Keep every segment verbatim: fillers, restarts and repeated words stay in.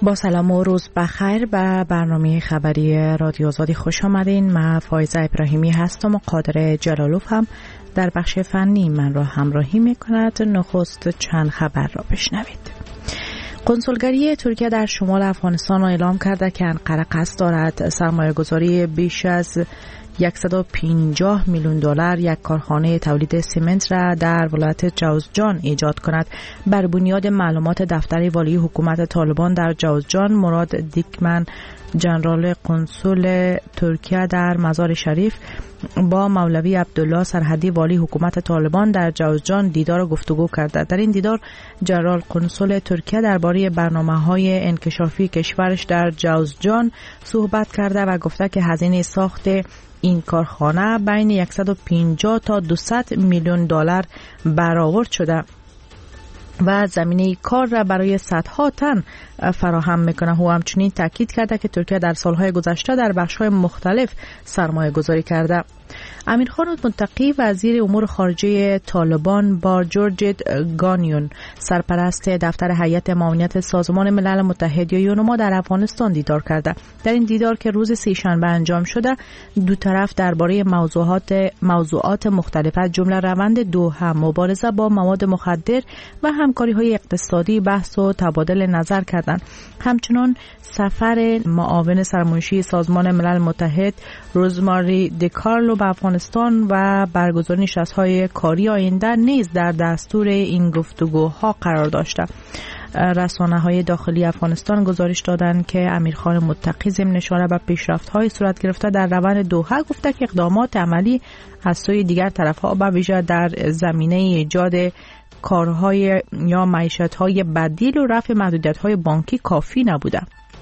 با سلام و روز بخیر به برنامه خبری رادیو آزادی خوش آمدین. من فایزه ابراهیمی هستم و قادر جلالوف هم در بخش فنی من را همراهی میکند. نخست چند خبر را بشنوید. کنسولگری ترکیه در شمال افغانستان را اعلام کرده که انقره قصد دارد سرمایه گذاری بیش از صد و پنجاه میلیون دلار یک کارخانه تولید سمنت را در ولایت جوزجان ایجاد کند. بر بنیاد معلومات دفتر والی حکومت طالبان در جوزجان، مراد دیکمن، ژنرال کنسول ترکیه در مزار شریف، با مولوی عبدالله سرحدی والی حکومت طالبان در جوزجان دیدار و گفتگو کرده. در این دیدار ژنرال کنسول ترکیه درباره برنامه‌های انکشافی کشورش در جوزجان صحبت کرده و گفته که هزینه ساخت این کارخانه بین صد و پنجاه تا دویست میلیون دلار برآورد شده و زمینه کار را برای صدها تن فراهم میکنه. او همچنین تاکید کرده که ترکیه در سالهای گذشته در بخش‌های مختلف سرمایه گذاری کرده. امیرخان متقی وزیر امور خارجه طالبان با جورج گانیون سرپرست دفتر هیئت معاونت سازمان ملل متحد یا یونما در افغانستان دیدار کرده. در این دیدار که روز سه‌شنبه انجام شده، دو طرف درباره موضوعات موضوعات مختلف از جمله روند دوحه، مبارزه با مواد مخدر و همکاری‌های اقتصادی بحث و تبادل نظر کردند. همچنین سفر معاون سرمنشی سازمان ملل متحد روزماری دیکارلو به افغانستان و برگزاری نشست‌های کاری آینده نیز در دستور این گفتگوها قرار داشته. رسانه‌های داخلی افغانستان گزارش دادند که امیرخان متقی ضمن اشاره به پیشرفت‌های صورت گرفته در روند دوحه گفته که اقدامات عملی از سوی دیگر طرف‌ها به ویژه در زمینه ایجاد کارهای یا معیشت‌های بدیل و رفع محدودیت‌های بانکی کافی نبوده.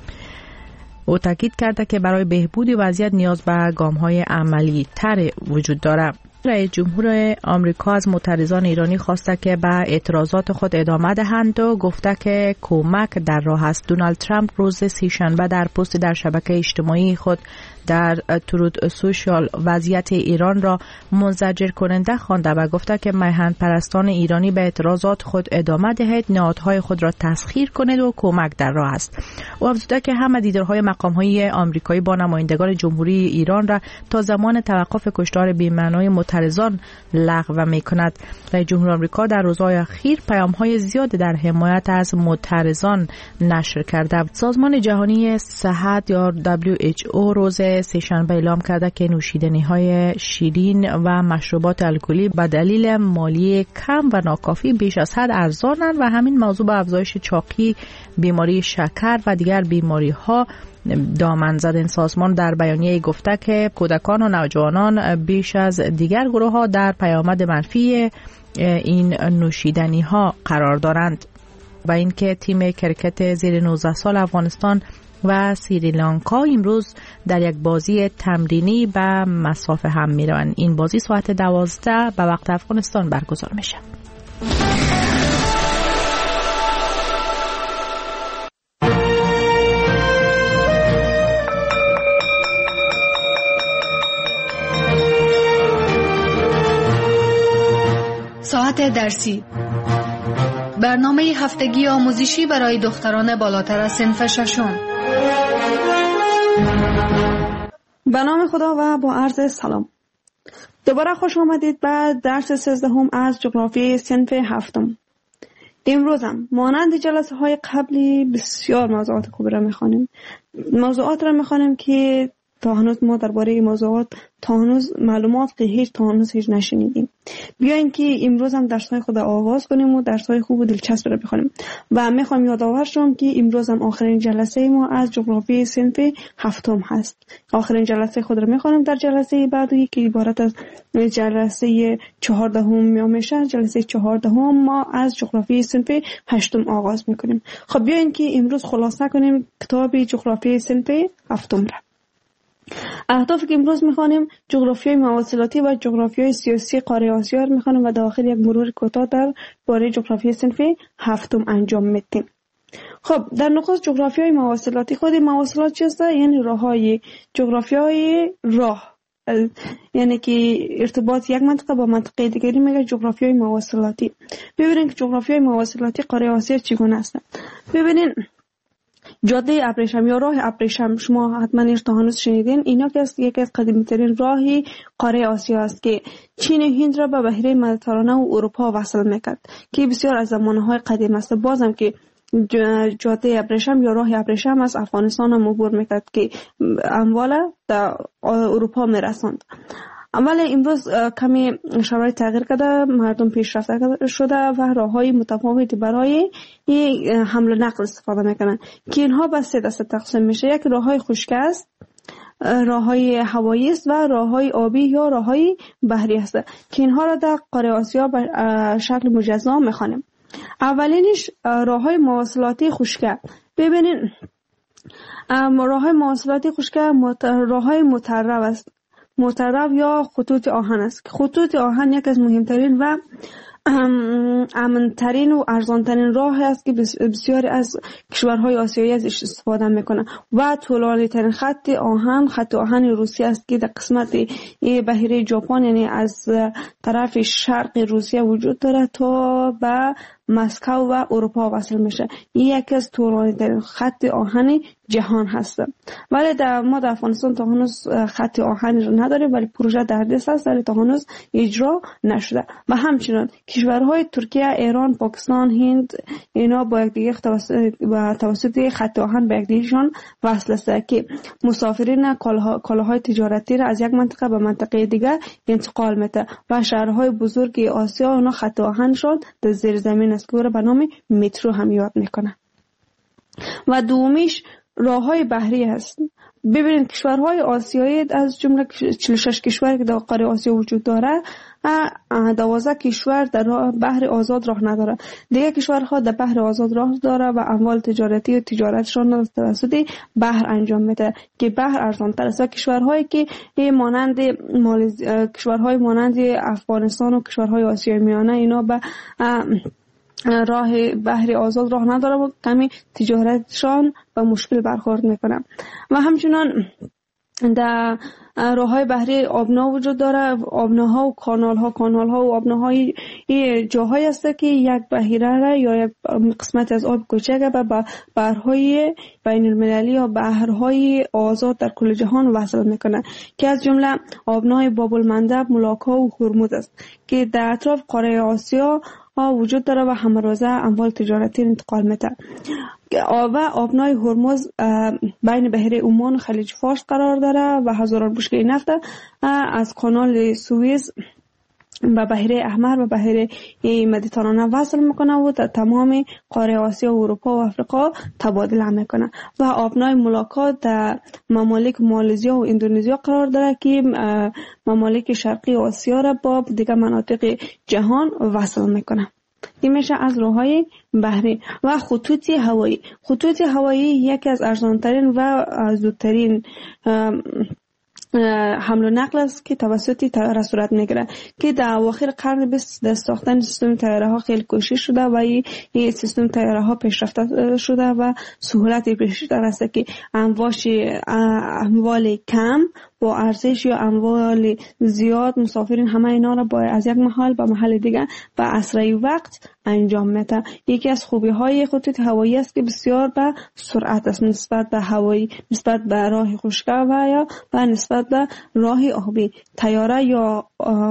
او تاکید کرده که برای بهبود وضعیت نیاز به گام‌های عملی تر وجود دارد. رئیس جمهور آمریکا از معترضان ایرانی خواسته که به اعتراضات خود ادامه دهند و گفته که کمک در راه است. دونالد ترامپ روز سه‌شنبه در پست در شبکه اجتماعی خود در ترود سوشال وضعیت ایران را منزجر کننده خوانده و گفته که میهن پرستان ایرانی به اعتراضات خود ادامه دهید، نهادهای خود را تسخیر کنید و کمک در راه است. او افزوده که همه دیدارهای مقام‌های آمریکایی با نمایندگان جمهوری ایران را تا زمان توقف کشتار بی‌معنای معترضان لغو می‌کند. رئیس جمهور آمریکا در روزهای اخیر پیام‌های زیاد در حمایت از معترضان نشر کرده. سازمان جهانی صحت یا دبلیو اچ او روز سه‌شنبه اعلام کرده که نوشیدنی‌های شیرین و مشروبات الکلی به دلیل مالی کم و ناکافی بیش از حد ارزانند و همین موضوع به افزایش چاقی، بیماری شکر و دیگر بیماری‌ها دامن زد. این سازمان در بیانیه گفته که کودکان و نوجوانان بیش از دیگر گروه‌ها در پیامد منفی این نوشیدنی‌ها قرار دارند و اینکه تیم کرکت زیر نوزده سال افغانستان و سریلانکا امروز در یک بازی تمرینی به مسافه هم میروند. این بازی ساعت دوازده به وقت افغانستان برگزار میشه. ساعت درسی، برنامه هفتگی آموزشی برای دختران بالاتر از صنف ششم. به نام خدا و با عرض سلام. دوباره خوش آمدید به درس سیزدهم از جغرافی صنف هفتم. امروز هم مانند جلسه های قبلی بسیار موضوعات خوب را میخوانیم. موضوعات را میخوانیم که تا هنوز ما درباره این موضوعات تا هنوز معلومات که هیچ تا هنوز هیچ نشنیدیم. بیاین که امروز هم درس‌های خود آغاز کنیم و درس‌های خوب و دلچسب را بخونیم. و میخوام یادآور شم که امروز هم آخرین جلسه ما از جغرافی صنف هفتم هست. آخرین جلسه خود را میخوانیم در جلسه بعدی که عبارت از جلسه چهاردهم یا میشه. جلسه چهاردهم ما از جغرافی صنف هشتم آغاز میکنیم. خب بیاین که امروز خلاصه کنیم کتاب جغرافی صنف هفتم را. اهدافی که امروز میخوانیم جغرافیای مواصلاتی و جغرافیای سیاسی قاره آسیا رو میخوانیم و داخل یک مرور کوتاه در باره جغرافیای صنف هفتم انجام میدیم. خب در نخست جغرافیای مواصلاتی، خود مواصلات چیست؟ یعنی راههای جغرافیای راه، یعنی که ارتباط یک منطقه با منطقه دیگری میگه جغرافیای مواصلاتی. ببینید که جغرافیای مواصلاتی قاره آسیا چگونه است. ببینید جاده ابریشم یا راه ابریشم شما حتما ایش تا هنوز شنیدین. اینا که است یکی از قدیمی ترین راهی قاره آسیا است که چین و هند را به بحیره مدیترانه و اروپا وصل میکرد که بسیار از زمانهای قدیم است. بازم که جاده ابریشم یا راه ابریشم از افغانستان هم عبور میکرد که اموال در اروپا میرساند. ولی امروز کمی شرایط تغییر کرده، مردم پیشرفته شده و راههای متفاوتی برای حمل و نقل استفاده میکنن که اینها به سه دسته تقسیم میشه. یک راههای خشک است، راههای هوایی است و راههای آبی یا راههای بحری است که اینها را در قاره آسیا به شکل مجزا میخوانیم. اولینش راههای مواصلاتی خشک. ببینین راههای مواصلاتی خشک راههای مترو است. مترو یا خطوط آهن است. خطوط آهن یک از مهمترین و امنترین و ارزانترین راه است که بسیاری از کشورهای آسیایی ازش استفاده میکنن و طولانی ترین خط آهن خط آهن روسیه است که در قسمت بحیره ژاپن یعنی از طرف شرق روسیه وجود داره تا به مسکو و اروپا وصل میشه. این یکی از طولانی ترین خط آهن جهان هست. ولی در ما در افغانستان تا هنوز خط آهنی رو نداریم، ولی پروژه در دست است ولی تا هنوز اجرا نشده. و همچنین کشورهای ترکیه، ایران، پاکستان، هند اینا با یکدیگر توسط و توسط خط آهن به یکدیگرشان وصل است که مسافرین کالاهای تجارتی را از یک منطقه به منطقه دیگر انتقال میده و شهرهای بزرگ آسیا اونا خط آهنشان در زیر زمین است که به نام مترو هم یاد میکنه. و دومیش راههای بحری هست. ببینید کشورهای آسیایی از جمله چهل و شش کشور که در قاره آسیا وجود داره، دوازده کشور در بحر آزاد راه نداره. دیگه کشورها در بحر آزاد راه داره و اموال تجارتی و تجارتشان توسط بحر انجام میده که بحر ارزان‌تر است. کشورهایی که مانند مالزی... کشورهای مانند افغانستان و کشورهای آسیای میانه اینا به راه بحری آزاد راه نداره و کمی تجارتشان با مشکل برخورد میکنه. و همچنان در راههای بحری آبنا وجود داره. آبناها و کانالها کانالها و آبناهای جاهایی است که یک بحیره را یا یک قسمت از آب کوچک به بحرهای بین المللی یا بحرهای آزاد در کل جهان وصل میکنه که از جمله آبنای باب المندب، ملاکا و هرمز است که در اطراف قاره آسیا وجود داره و همروزه اموال تجارتی انتقال میده. و آبنای هرمز بین بحیره عمان و خلیج فارس قرار داره و هزاران بشکه نفت از کانال سوئیس به بحیره احمر و بحیره مدیترانه وصل میکنه و در تمام قاره آسیا و اروپا و افریقا تبادله میکنه. و آبنای ملاکا در ممالک مالزیا و اندونزیا قرار داره که ممالک شرقی آسیا را با دیگر مناطق جهان وصل میکنه. این میشه از راههای بحری. و خطوط هوایی. خطوط هوایی یکی از ارزانترین و زودترین حمل و نقل است که توسط طیاره صورت میگیره که در اواخر قرن بیست در ساختن سیستم طیاره ها خیلی کوشش شده و این سیستم طیاره ها پیشرفته شده و سهولت بیشتر است که امواج اموال کم با ارزش یا اموال زیاد مسافرین همه اینا را با از یک محل به محل دیگر به اسرع وقت انجام میده. یکی از خوبی های خطوط هوایی است که بسیار به سرعت است نسبت به هوایی، نسبت به راه خشک و یا و نسبت به راه آبی. طیاره یا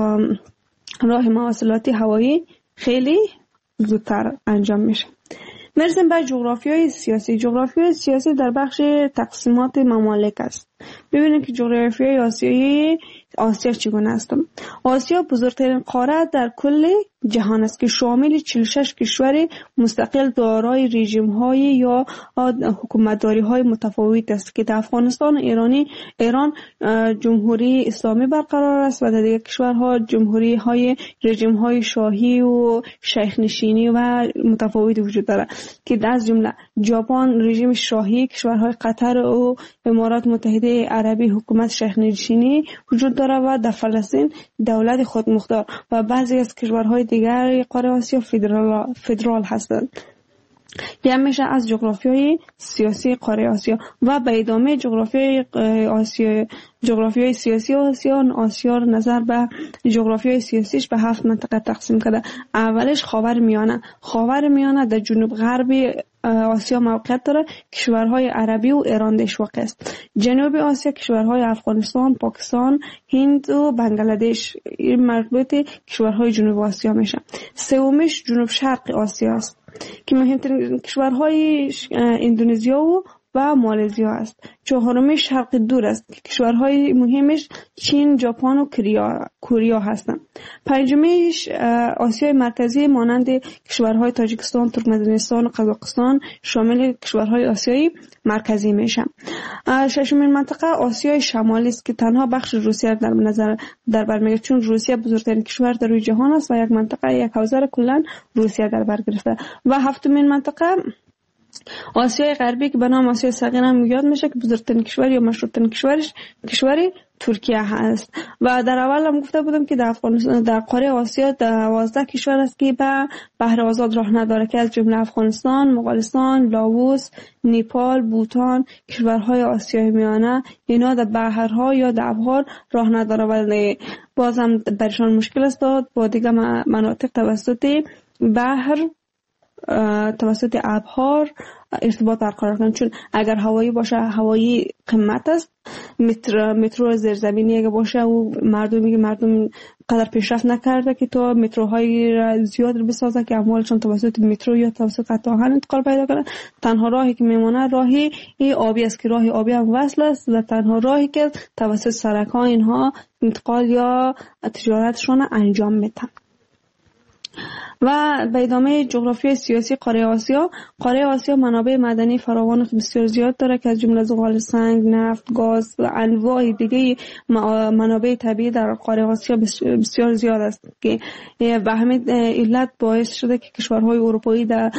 راه مواصلاتی هوایی خیلی زودتر انجام میشه. مرسیم به جغرافیای سیاسی. جغرافیای سیاسی در بخش تقسیمات ممالک است. ببینید که جغرافیای آسیایی آسیا چگونه است. آسیا بزرگترین قاره در کل جهان است که شامل چهل و شش کشور مستقل دارای رژیم‌های یا حکومتداری‌های متفاوت است که در افغانستان و ایرانی ایران جمهوری اسلامی برقرار است و در دیگر کشورها جمهوری‌های رژیم‌های شاهی و شیخ نشینی و متفاوت وجود دارد که از جمله ژاپن رژیم شاهی، کشورهای قطر و امارات متحده عربی حکومت شیخ نشینی وجود دارد و در فلسطین دولت خودمختار و بعضی از کشورهای دیگر قاره آسیا فدرال فدرال هستند. یه میشه از جغرافیای سیاسی قاره آسیا. و به ادامه جغرافیای آسیا جغرافیای سیاسی آسیا آسیا نظر به جغرافیای سیاسیش به هفت منطقه تقسیم کرده. اولش خاور میانه. خاور میانه در جنوب غربی آسیا موقعیت داره. کشورهای عربی و ایران درش واقع است. جنوب آسیا کشورهای افغانستان، پاکستان، هند و بنگلادش این مربوط کشورهای جنوب آسیا میشه. سومیش جنوب شرق آسیا است که مهمترین کشورهای اندونزیا و و مالزیا است. چهارمیش شرق دور است که کشورهای مهمش چین، ژاپن و کوریا کوریا هستند. پنجمیش آسیای مرکزی مانند کشورهای تاجیکستان، ترکمنستان و قزاقستان شامل کشورهای آسیای مرکزی میشن. ششمین منطقه آسیای شمالی است که تنها بخش روسیه در نظر در بر میگیرد، چون روسیه بزرگترین کشور در روی جهان است و یک منطقه یک حوزه کلا روسیه در بر گرفته. و هفتمین منطقه آسیای غربی که به نام آسیای صغیر هم یاد میشه که بزرگترین کشور یا مشهورترین کشورش کشوری ترکیه هست. و در اول هم گفته بودم که در افغانستان در قاره آسیا دوازده کشور است که به بحر آزاد راه نداره که از جمله افغانستان، مغولستان، لاوس، نیپال، بوتان، کشورهای آسیای میانه اینا در بحرها یا در ابحار راه نداره ولی بازم برشان مشکل است با دیگه مناطق توسط بحر توسط ابحار ارتباط برقرار کنند، چون اگر هوایی باشه هوایی قیمت است. مترو مترو زیرزمینی اگه باشه و مردمی که مردم قدر پیشرفت نکرده که تو متروهای زیاد بسازه که اموالشون توسط مترو یا توسط قطار آهن انتقال پیدا کنه. تنها راهی که میمونه راهی آبی است که راهی آبی هم وصل است و تنها راهی که توسط سرک‌ها اینها انتقال یا تجارتشون انجام میدن. و به ادامه جغرافیای سیاسی قاره آسیا، قاره آسیا منابع معدنی فراوان بسیار زیاد داره که از جمله زغال سنگ، نفت، گاز و انواع دیگه منابع طبیعی در قاره آسیا بسیار زیاد است که به همین علت باعث شده که کشورهای اروپایی در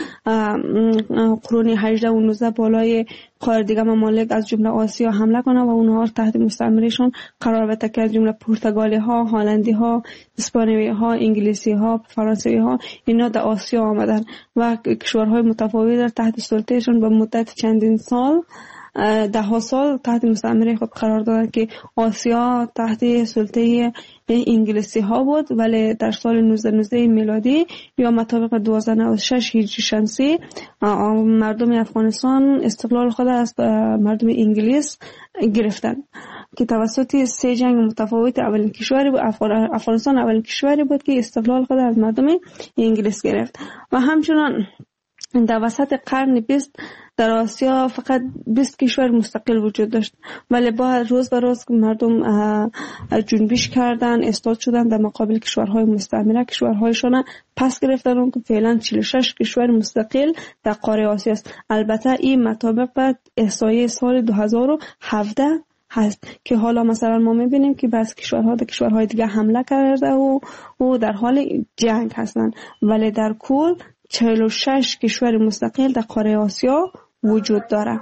قرون هجده و نوزده بالای قاره دیگه ممالک از جمله آسیا حمله کنه و اونها تحت مستعمرهشون قرار بده که از جمله پرتغالی ها، هلندی ها، اسپانیایی ها، انگلیسی ها، فرانسوی ها اینا در آسیا آمدن و کشورهای متفاوتی در تحت سلطهشون به مدت چندین سال ده ها سال تحت مستعمره خود قرار دادن که آسیا تحت سلطه انگلیسی ها بود، ولی در سال نوزده نوزده میلادی یا مطابق دوازده نود و شش هجری شمسی مردم افغانستان استقلال خود از مردم انگلیس گرفتن که توسط سه جنگ متفاوت اولین کشوری بود. افغانستان اولین کشوری بود که استقلال خود از مردم انگلیس گرفت. و همچنان در وسط قرن بیست در آسیا فقط بیست کشور مستقل وجود داشت، ولی با روز به روز مردم جنبش کردن، استاد شدن در مقابل کشورهای مستعمره، کشورهایشان پس گرفتن اون که فعلا چهل و شش کشور مستقل در قاره آسیا است. البته این مطابق به احصایه سال دو هزار و هفده هست که حالا مثلا ما میبینیم که بعض کشورها در کشورهای دیگه حمله کرده و و در حال جنگ هستند، ولی در کل چهل و شش کشور مستقل در قاره آسیا وجود داره.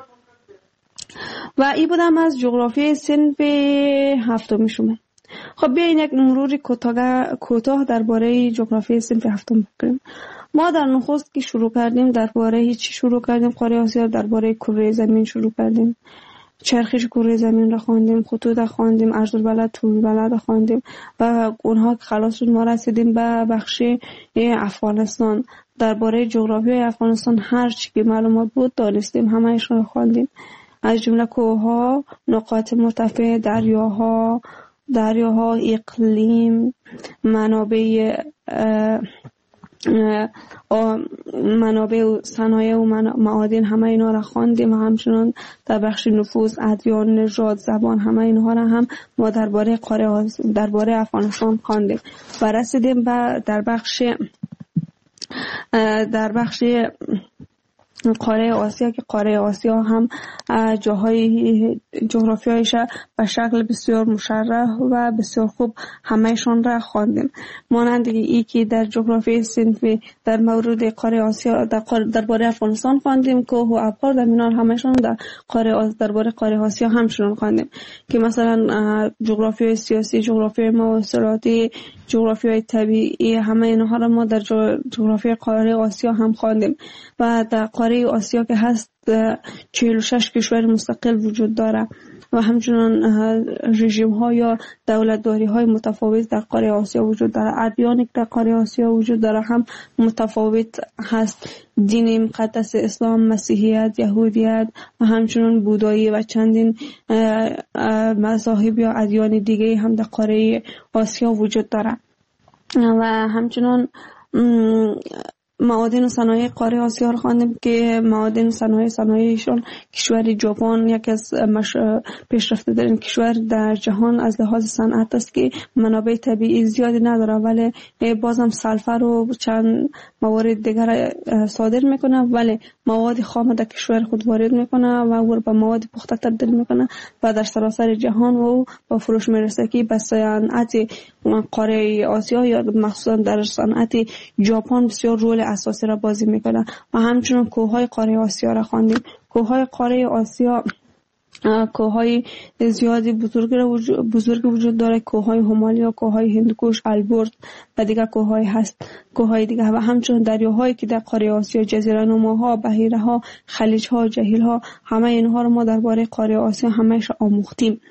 و این بودم از جغرافی صنف هفتم شما. خب بیاین یک مروری کوتاه درباره جغرافی صنف هفتم بکنیم. ما در نخست که شروع کردیم درباره چی شروع کردیم؟ قاره آسیا درباره کره زمین شروع کردیم. چرخش کره زمین را خواندیم، خطوط را خواندیم، عرض البلد، طول البلد را خواندیم و اونها که خلاص شد ما رسیدیم به بخش افغانستان. درباره جغرافیای افغانستان هر چی که معلومات بود دانستیم، همه‌اش را خواندیم، از جمله کوه‌ها، نقاط مرتفع، دریاها، دریاها، اقلیم، منابع منابع و صنایع و معادن، همه اینا را خواندیم. همچنان در بخش نفوذ، ادیان، نژاد، زبان، همه اینها را هم ما درباره قاره درباره افغانستان خواندیم و رسیدیم به در بخش در بخش قاره آسیا که قاره آسیا هم جاهای جغرافیایش به شکل بسیار مشرح و بسیار خوب همهشان را خواندیم. مانند ای که در جغرافی صنفی در مورد قاره آسیا در درباره افغانستان خواندیم، کوه و ابحار در میان همهشان در قاره درباره قاره آسیا همچنان خواندیم که مثلا جغرافیای سیاسی، جغرافیای مواصلاتی، جغرافیای طبیعی، همه اینها را ما در جغرافیای قاره آسیا هم خواندیم. و در قاره آسیا که هست چهل و شش کشور مستقل وجود داره و همچنان رژیم ها یا دولتداری های متفاوت در قاره آسیا وجود داره. ادیانی که در قاره آسیا وجود داره هم متفاوت هست. دین مقدس اسلام، مسیحیت، یهودیت و همچنان بودایی و چندین مذاهب یا ادیان دیگه هم در قاره آسیا وجود داره و همچنان معادن و صنایع قاره آسیا رو خواندیم که معادن و صنایع صنایعشون کشور ژاپن یکی از پیشرفته ترین کشور در جهان از لحاظ صنعت است که منابع طبیعی زیادی نداره ولی بازم سلفر و چند موارد دیگر صادر میکنه ولی مواد خام در کشور خود وارد میکنه و او به مواد پخته تبدیل میکنه و در سراسر جهان و با فروش میرسه که به صنعت قاره آسیا یا مخصوصا در صنعت ژاپن بسیار رول اساسی را بازی میکنه. و همچنین کوههای قاره آسیا را خواندیم. کوههای قاره آسیا کوههای زیادی بزرگ بزرگ وجود داره. کوههای همالیا، کوههای هندوکش، البرز و دیگر کوههای هست. کوههای دیگر و همچنین دریاهایی که در قاره آسیا، جزیره نماها، بحیره ها، خلیج ها، جهیل ها، همه اینها رو ما درباره قاره آسیا همش آموختیم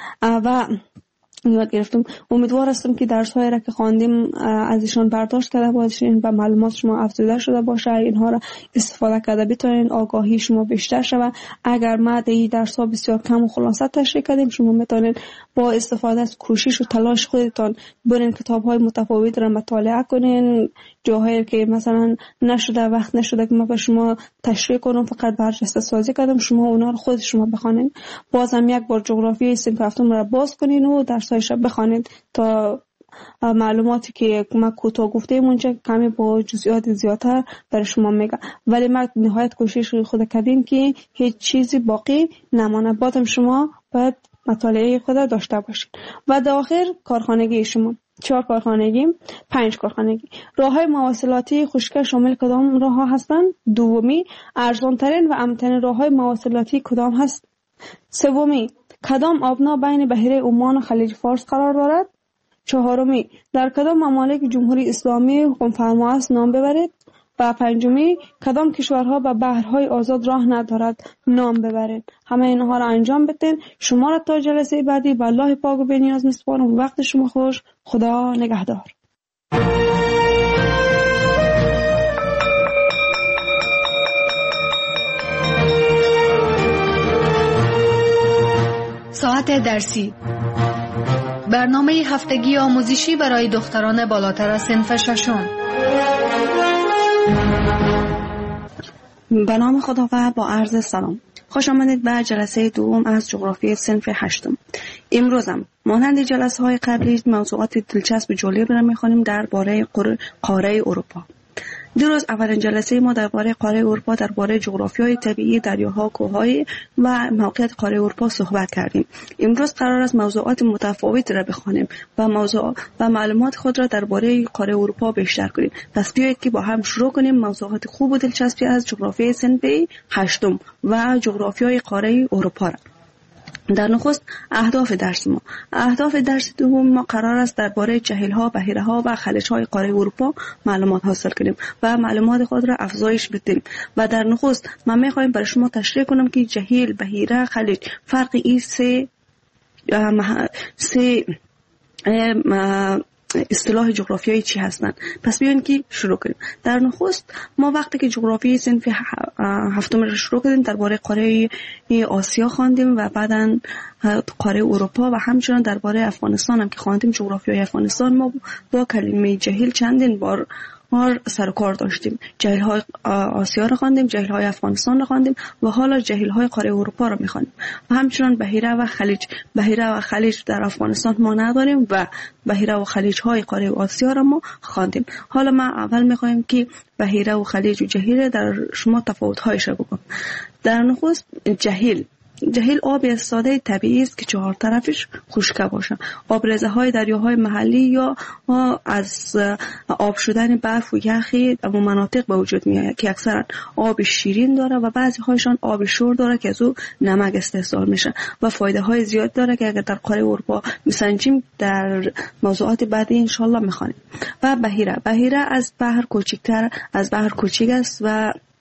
و یاد گرفتم. امیدوار هستم که درس هایی را که خواندیم از ایشان برداشت کرده باشین و معلومات شما افزوده شده باشه، اینها را استفاده کرده بتونین آگاهی شما بیشتر شود. اگر ما در این درس ها بسیار کم و خلاصه تشریح کردیم، شما میتونین با استفاده از کوشش و تلاش خودتان برین کتاب های متفاوت را مطالعه کنین. جاهایی که مثلا نشده وقت نشده که ما به شما تشریح کنم، فقط برجسته سازی کردم، شما اونا رو خود شما بخوانید. بازم یک بار جغرافیای صنف هفتم را باز کنین و درسایش بخوانید تا معلوماتی که ما کوتاه گفتیم اونجا کمی با جزئیات زیادتر برای شما میگم. ولی ما نهایت کوشش خود کردیم که هیچ چیزی باقی نمانه. بازم شما باید مطالعه خود داشته باشید. و در آخر کارخانگی شما چهار کارخانگی، پنج کارخانگی. راههای مواصلاتی خشک شامل کدام راه ها هستند؟ دومی، ارزان ترین و امن‌ترین راههای مواصلاتی کدام هست؟ سومی، کدام آبنا بین بحیره عمان و خلیج فارس قرار دارد؟ چهارمی، در کدام ممالک جمهوری اسلامی حکم فرما است؟ نام ببرید. و پنجمی، کدام کشورها به بحرهای آزاد راه ندارد؟ نام ببرید. همه اینها را انجام بدین. شما را تا جلسه بعدی به الله پاک و بی‌نیاز میسپارم. وقت شما خوش. خدا نگهدار. ساعت درسی، برنامه هفتگی آموزشی برای دختران بالاتر از صنف ششم. به نام خدا و با عرض سلام. خوش آمدید به جلسه دوم از جغرافی صنف هشتم. امروزم مانند جلسه های قبلی موضوعات دلچسب و جالب را می‌خوانیم درباره قاره اروپا. دیروز اولین جلسه ما درباره قاره اروپا، درباره جغرافیای طبیعی، دریاها، کوههای و موقعیت قاره اروپا صحبت کردیم. امروز قرار است موضوعات متفاوتی را بخوانیم و موضوع و معلومات خود را درباره قاره اروپا بیشتر کنیم. پس بیایید که با هم شروع کنیم موضوعات خوب و دلچسبی از جغرافیای صنف هشتم و جغرافیای قاره اروپا را. در نخست اهداف درس ما. اهداف درس دوم ما قرار است درباره جهیل‌ها، بحیره‌ها و خلیج‌های قاره اروپا معلومات حاصل کنیم و معلومات خود را افزایش بدیم. و در نخست ما می‌خوایم برای شما تشریح کنم که جهیل، بحیره، خلیج فرق این سه سه اصطلاح جغرافیایی چی هستند. پس بیاین که شروع کنیم. در نخست ما وقتی که جغرافیای صنف هفتم رو شروع کردیم درباره قاره آسیا خواندیم و بعداً قاره اروپا و همچنین درباره افغانستان هم که خواندیم. جغرافیای افغانستان ما با کلمه جهیل چندین بار ما سر و کار داشتیم. جهیل های آسیا رو خواندیم، جهیل های افغانستان رو خواندیم و حالا جهیل های قاره اروپا رو میخوانیم. و همچنین بحیره و خلیج. بحیره و خلیج در افغانستان ما نداریم و بحیره و خلیج های قاره آسیا رو ما خواندیم. حالا ما اول میخوایم که بحیره و خلیج و جهیل در شما تفاوت هایش رو بگم. در نخست جهیل. جهیل آب ساده طبیعی است که چهار طرفش خشک باشه. آبریزه های دریاهای محلی یا از آب شدن برف و یخی در مناطق به وجود میاد که اکثرا آب شیرین داره و بعضی هایشان آب شور داره که از او نمک استحصال میشه و فایده های زیاد داره که اگر در قاره اروپا میسنجیم در موضوعات بعدی ان شاء الله میخوانیم. و بحیره. بحیره از بحر کوچکتر از بحر کوچک است و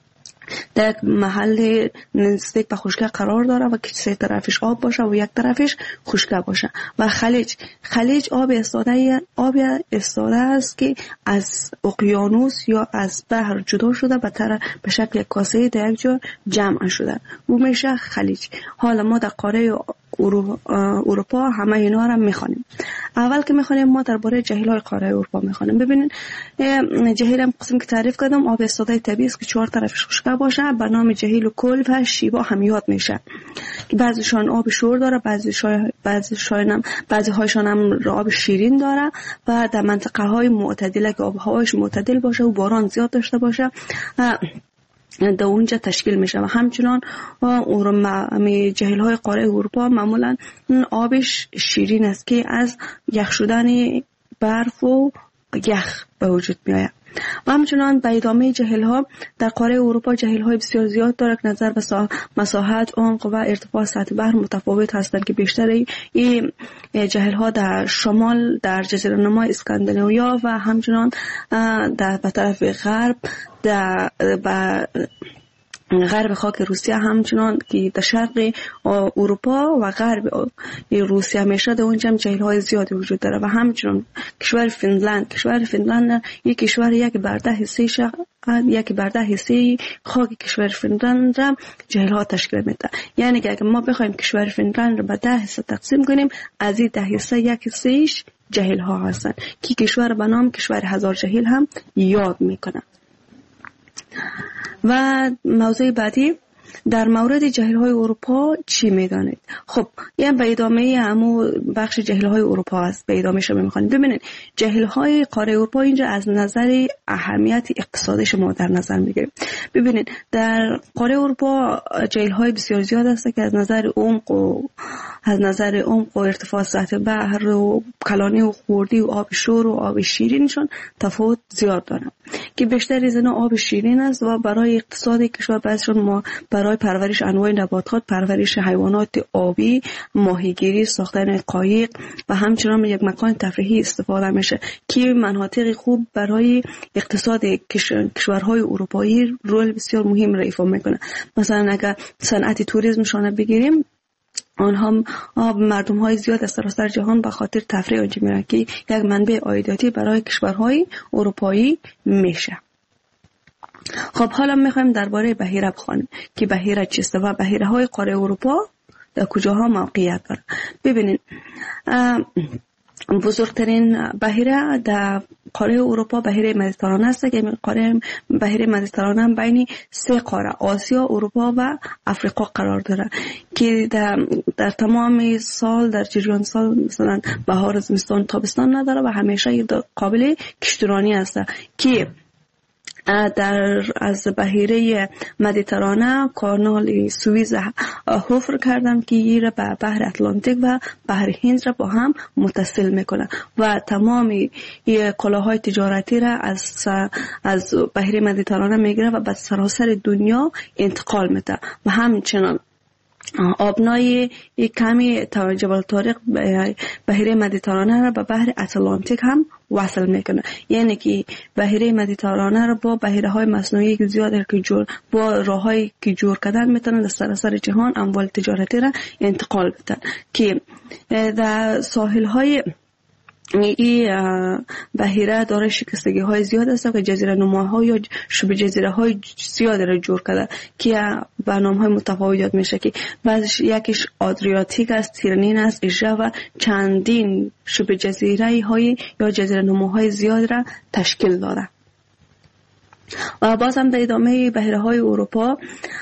در یک محل نزدیک به خشکی قرار داره و که سه طرفش آب باشه و یک طرفش خشکی باشه. و خلیج خلیج آب استاده آب استاده است که از اقیانوس یا از بحر جدا شده به طرف به شکل کاسه در یک جا جمع شده و میشه خلیج. حالا ما در قاره اروپا همه اینا را میخوانیم. اول که میخوانیم ما درباره جهیل‌های قاره اروپا میخوانیم. ببینید جهیل هم قسم که تعریف کردم آب استاده طبیعی است که چهار طرفش خشک باشه به نام جهیل و کل و شیوا هم یاد میشه که بعضیشان آب شور داره، بعضی شای بعضی شاینم بعضی هایشان هم آب شیرین داره و در منطقه های معتدله که آب و هواش معتدل باشه و باران زیاد داشته باشه در اونجا تشکیل میشه. و همچنان اون جهیل های قاره اروپا معمولا آبش شیرین است که از یخ شدن برف و یخ به وجود میآید. و همچنان به ادامه جهیل ها در قاره اروپا جهیل های بسیار زیاد داره که نظر به مساحت، عمق و ارتفاع سطح بحر متفاوت هستند که بیشتر این جهیل ها در شمال در جزیره نما اسکاندیناویا و همچنان در به طرف غرب در غرب خاک روسیه همچنان که در شرق اروپا و غرب روسیه میشه در اونجا هم جهیل های زیادی وجود داره. و همچنان کشور فنلند کشور فنلند یک کشور یک بر ده حصه یک بر ده حصه خاک کشور فنلند را جهیل ها تشکیل میده. یعنی که اگر ما بخوایم کشور فنلند را به ده حصه تقسیم کنیم از این ده حصه یک حصهش جهیل ها هستند که کشور به نام کشور هزار جهیل هم یاد میکنه. و موضوع بعدی در مورد جهیل های اروپا چی میدانید؟ خب این به ادامه همو بخش جهیل های اروپا است. به ادامه شما میخوانید. ببینید جهیل های قاره اروپا اینجا از نظر اهمیت اقتصادی شما در نظر میگیریم. ببینید در قاره اروپا جهیل های بسیار زیاد است که از نظر عمق و از نظر عمق و ارتفاع سطح بحر و کلانی و خوردی و آب شور و آب شیرینشون تفاوت زیاد دارند که بیشتر از اینا آب شیرین است و برای اقتصاد کشور بعضیشون ما برای پرورش انواع نباتات، پرورش حیوانات آبی، ماهیگیری، ساختن قایق و همچنان یک مکان تفریحی استفاده میشه که مناطق خوب برای اقتصاد کشورهای اروپایی رول بسیار مهم را ایفا میکنه. مثلا اگر صنعت توریسمشان بگیریم آنها مردم های زیاد از سراسر جهان به خاطر تفریح آنجا میرن که یک منبع عایداتی برای کشورهای اروپایی میشه. خب حالا میخوایم درباره بحیره بخوانیم که بحیره چیست و بحیره های قاره اروپا در کجاها موقعیت داره. ببینید بزرگترین بحیره در قاره اروپا بحیره مدیترانه است که قاره بحیره مدیترانه بین سه قاره آسیا، اروپا و افریقا قرار داره که در, در تمام سال در جریان سال مثلا بهار، زمستان، تابستان نداره و همیشه قابل کشتیرانی است که در از بحیره مدیترانه کانال سوئیز حفر کردن که این را به بحر اتلانتیک و بحر هند را با هم متصل میکنه و تمام کالاهای تجارتی را از از بحیره مدیترانه میگیره و به سراسر دنیا انتقال میده. و همچنان آبنای کمی جبل طارق بحیره مدیترانه را به بحر اتلانتیک هم وصل میکنه. یعنی که بحیره مدیترانه را با بحیره های مصنوعی که زیاد که جور با راههایی که جور کردن میتونن در سراسر جهان اموال تجارتی را انتقال بدن که در ساحل های این بحیره داره شکستگی های زیاد است که جزیره نماها یا شبه جزیره های زیاد را جور کرده که به نام های متفاوت یاد میشه که بعضش یکیش آدریاتیک است، تیرنین است، ایژه و چندین شبه جزیره های یا جزیره نماهای زیاد را تشکیل داده. و باز هم در ادامه بحیره های اروپا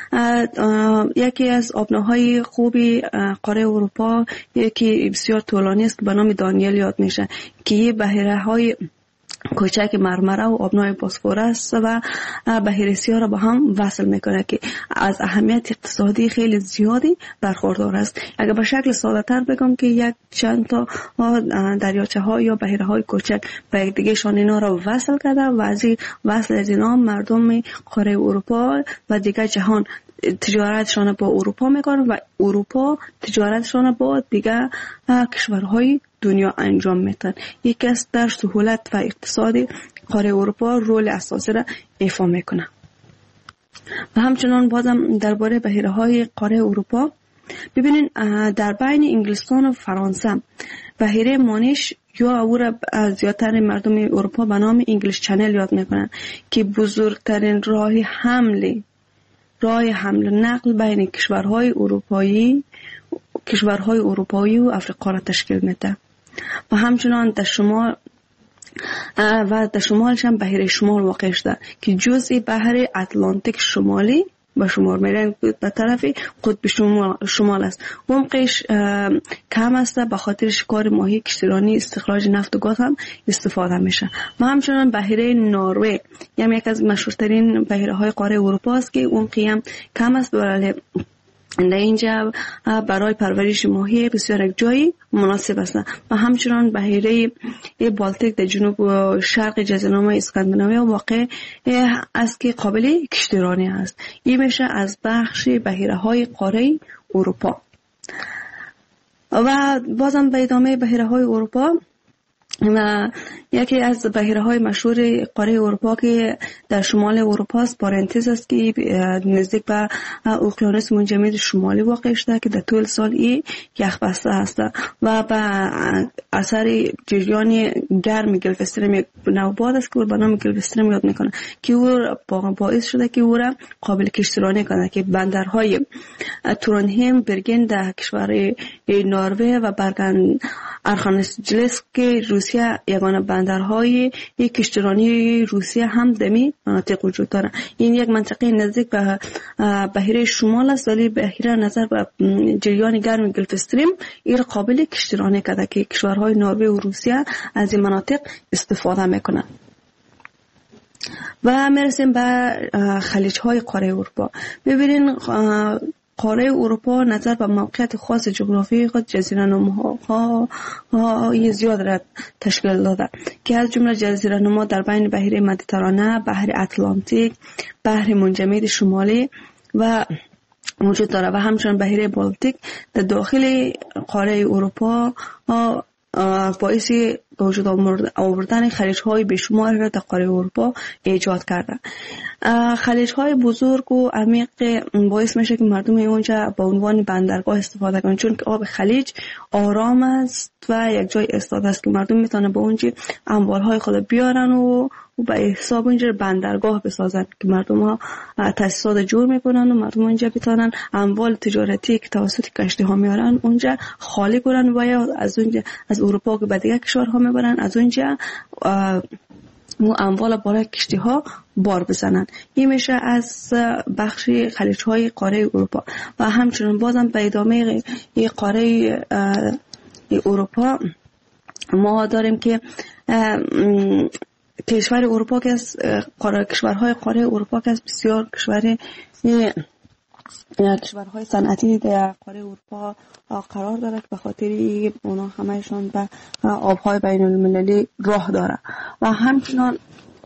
یکی از آبناهای خوبی قاره اروپا یکی بسیار طولانی است که به نام دانیل یاد میشه که یه بحیره های کوچک مرمره و آبنای بوسفورس و بحیره سیاه را با هم وصل میکنه که از اهمیت اقتصادی خیلی زیادی برخوردار است. اگر به شکل ساده تر بگم که یک چند تا دریاچه ها یا بحیره های کوچک به یک دیگه شان اینا را وصل کرده و از این وصل از اینا مردم قاره اروپا و دیگه جهان تجارتشان با اروپا میکنن و اروپا تجارتشان با دیگه کشورهای دنیا انجام میدن. یکی از در سهولت و اقتصادی قاره اروپا رول اساسی را ایفا میکنه. و همچنان بازم درباره بحیره های قاره اروپا ببینین در بین انگلستان و فرانسه بحیره مانیش یا او را زیادتر مردم اروپا به نام انگلیش چنل یاد میکنن که بزرگترین راه حمل راه حمل نقل بین کشورهای اروپایی کشورهای اروپایی و افریقا را تشکیل میده. و همچنان در شمال و در شمالش هم بحیره شمال واقع شده که جزء بحر اتلانتیک شمالی به شمار میرن به طرف قطب شمال, شمال است. عمقش کم است به خاطر شکار ماهی کشتیرانی استخراج نفت و گاز هم استفاده میشه. و همچنان بحیره نروژ یعنی یک از مشهورترین بحیره های قاره اروپا است که عمقی هم کم است ولی در اینجا برای پرورش ماهی بسیار یک جایی مناسب است. و همچنان بحیره بالتیک در جنوب و شرق جزیره اسکاندیناوی واقع است که قابل کشتیرانی است. این میشه از بخش بحیره های قاره اروپا. و بازم به ادامه بحیره های اروپا و یکی از بحیره های مشهور قاره اروپا که در شمال اروپا است بارنتس است که نزدیک به اقیانوس منجمد شمالی واقع شده که در طول سال این یخبسته است و به اثر جریان گرم گلف استریم نوباد است که به نام گلف استریم یاد میکنه که او باعث شده که او را قابل کشتیرانی کنه که بندرهای تورنهیم برگن در کشور نروژ و برگن ارخانجلسک که روسیه یگانه بندرهای یک کشتیرانی روسیه هم دمی مناطق وجود داره. این یک منطقه نزدیک به بحیره شمال است ولی بحیره نظر به جریان گرم گلف استریم این قابل کشتیرانی کرده که کشورهای نروژ و روسیه از این مناطق استفاده میکنند. و میرسیم به خلیج های قاره اروپا. ببینین قاره اروپا نظر به موقعیت خاص جغرافیایی خود جزیره‌نما ها زیاد را تشکیل داده که از جمله جزیره‌نما در بین بحیره مدیترانه، بحر اتلانتیک، بحر منجمد شمالی و وجود داره و همچنین بحیره بالتیک در داخل قاره اروپا باعث به وجود آوردن خلیج‌های بیشمار را در قاره اروپا ایجاد کرده. خلیج‌های بزرگ و عمیق باعث میشه که مردم اونجا به عنوان بندرگاه استفاده کنند چون که آب خلیج آرام است و یک جای ایستاده است که مردم میتونن به اونجا اموالهای خود بیارن و و به حساب اونجا بندرگاه بسازن که مردم ها تاسیسات جور میکنن و مردم اونجا بتونن اموال تجارتی که توسط کشتی ها میارن اونجا خالی کنن و یا از اونجا از اروپا که به دیگه کشورها میبرن از اونجا و اموال بالای کشتی ها بار بزنن. این میشه از بخش خلیج های قاره اروپا. و همچنین بازم به ادامه قاره اروپا ما داریم که کشور اروپا که از قاره کشورهای قاره اروپا که از بسیار کشور کشورهای صنعتی در قاره اروپا قرار دارد به خاطر اونا همهشون به آبهای بین المللی راه داره و همچنان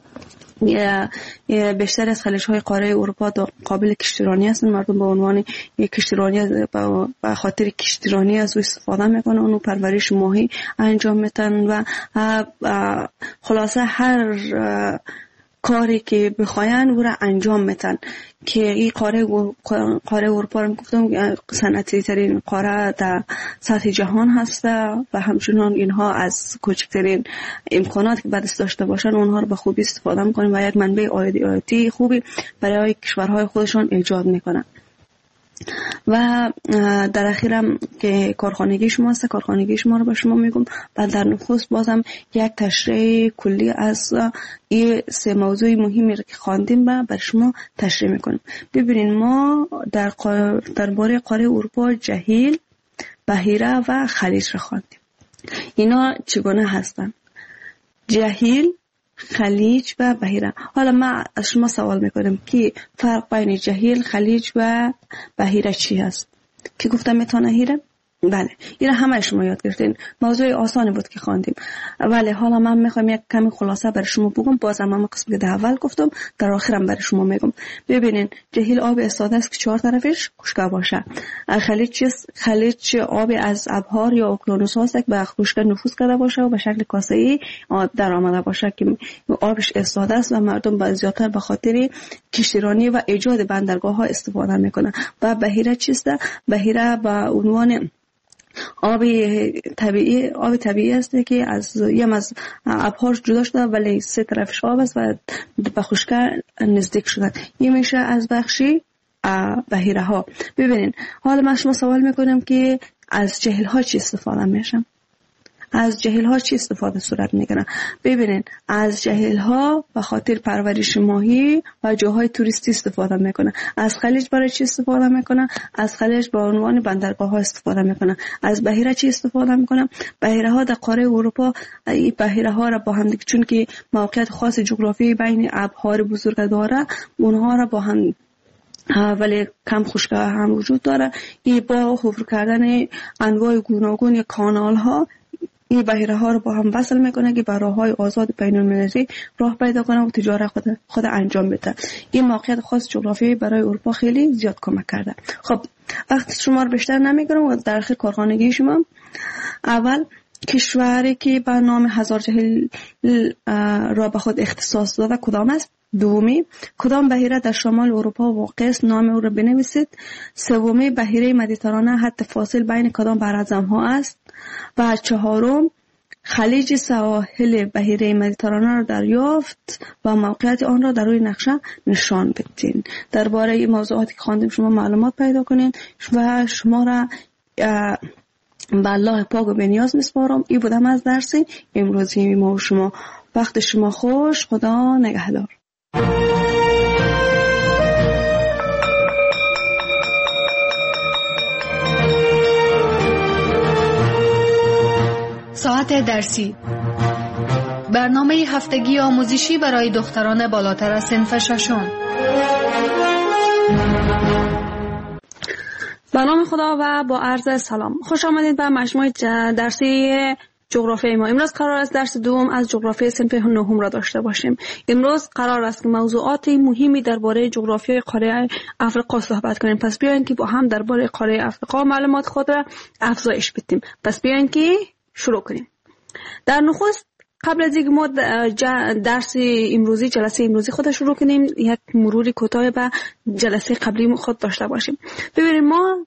بیشتر از خلیج‌های قاره اروپا قابل کشتیرانی هستند. مردم به عنوان یک کشتیرانی به خاطر کشتیرانی از او استفاده میکنن، اونو پرورش ماهی انجام میدن و خلاصه هر کاری که بخواین او را انجام میدن که این قاره قاره اروپا رو گفتم صنعتی ترین قاره در سطح جهان هست و همچنان اینها از کوچکترین امکانات که بعدش داشته باشن اونها رو به خوبی استفاده میکنن و یک منبع عایدی خوبی برای کشورهای خودشون ایجاد میکنن. و در اخیرم که کارخانگی شما است، کارخانگی شما رو به شما میگم. بعد در نخست بازم یک تشریح کلی از این سه موضوع مهمی رو که خواندیم با بر شما تشریح میکنم. ببینید ما در درباره قاره اروپا جهیل، بحیره و خلیج رو خواندیم. اینا چگونه هستن؟ جهیل، خلیج و بحیره. حالا ما از شما سوال میکنم که فرق بین جهیل، خلیج و بحیره چی هست؟ که گفتم میتونه هیره؟ بله این همه شما یاد گرفتین. موضوع آسانی بود که خواندیم. ولی حالا من میخوام یک کمی خلاصه برای شما بگم. بازم من قسمی که در اول گفتم در آخرم برای شما میگم. ببینین جهیل آب استاده است که چهار طرفش خشک باشه. خلیج چیست؟ خلیج آب از ابحار یا اقیانوس هاست که به خشک نفوذ کرده باشه و به شکل کاسه‌ای در آمده باشه که آبش استاده است و مردم با زیادتر به خاطر کشتیرانی و ایجاد بندرگاه ها استفاده میکنن. و بحیره چیست؟ بحیره به عنوان آب طبیعی آب طبیعی است که از یم از ابحار جدا شده ولی سه طرفش آب است و به خشکی نزدیک شده. این میشه از بخشی بحیره ها. ببینین حالا من شما سوال میکنم که از جهیل ها چی استفاده میشه؟ از جهیل ها چی استفاده صورت میگیره؟ ببینین از جهیل ها به خاطر پرورش ماهی و جاهای توریستی استفاده میکنه. از خلیج برای چی استفاده میکنه؟ از خلیج به عنوان بندرگاه ها استفاده میکنه. از بحیره چی استفاده میکنه؟ بحیره ها در قاره اروپا این بحیره ها را با هم دیگه چون که موقعیت خاص جغرافیایی بین ابحار بزرگ داره اونها را با هم ولی کم خشک هم وجود داره. این با حفر کردن انواع گوناگون یا کانال ها این بحیره ها رو با هم وصل میکنه که برای راههای آزاد بین المللی راه پیدا کنه و تجارت خود خود انجام بده. این موقعیت خاص جغرافیایی برای اروپا خیلی زیاد کمک کرده. خب وقت شما رو بیشتر نمیگیرم و در اخیر کارخانگی شما. اول کشوری که به نام هزار جهیل را به خود اختصاص داده کدام است؟ دومی کدام بحیره در شمال اروپا واقع است؟ نام او را بنویسید. سومی بحیره مدیترانه حد فاصل بین کدام براعظم ها است؟ و چهارم خلیج سواحل بحیره مدیترانه را دریافت و موقعیت آن را در روی نقشه نشان بدین. درباره این موضوعاتی که خواندیم شما معلومات پیدا کنین و شما را به الله پاک و بی‌نیاز میسپارم. این بودم از درس امروزی ما و شما. وقت شما خوش. خدا نگهدار. ساعت درسی برنامه هفتگی آموزشی برای دختران بالاتر از صنف ششم. به نام خدا و با عرض سلام. خوش آمدید به مجموعه درسی جغرافیای ما. امروز قرار است درس دوم از جغرافی صنف نهم را داشته باشیم. امروز قرار است که موضوعات مهمی درباره جغرافیای قاره آفریقا صحبت کنیم. پس بیاین که با هم درباره قاره آفریقا معلومات خود را افزایش بدیم. پس بیاین که شروع کنیم. در نخست قبل از اینکه ما درس امروزی جلسه امروزی خود شروع کنیم یک مروری کوتاه به جلسه قبلی خود داشته باشیم. ببینید ما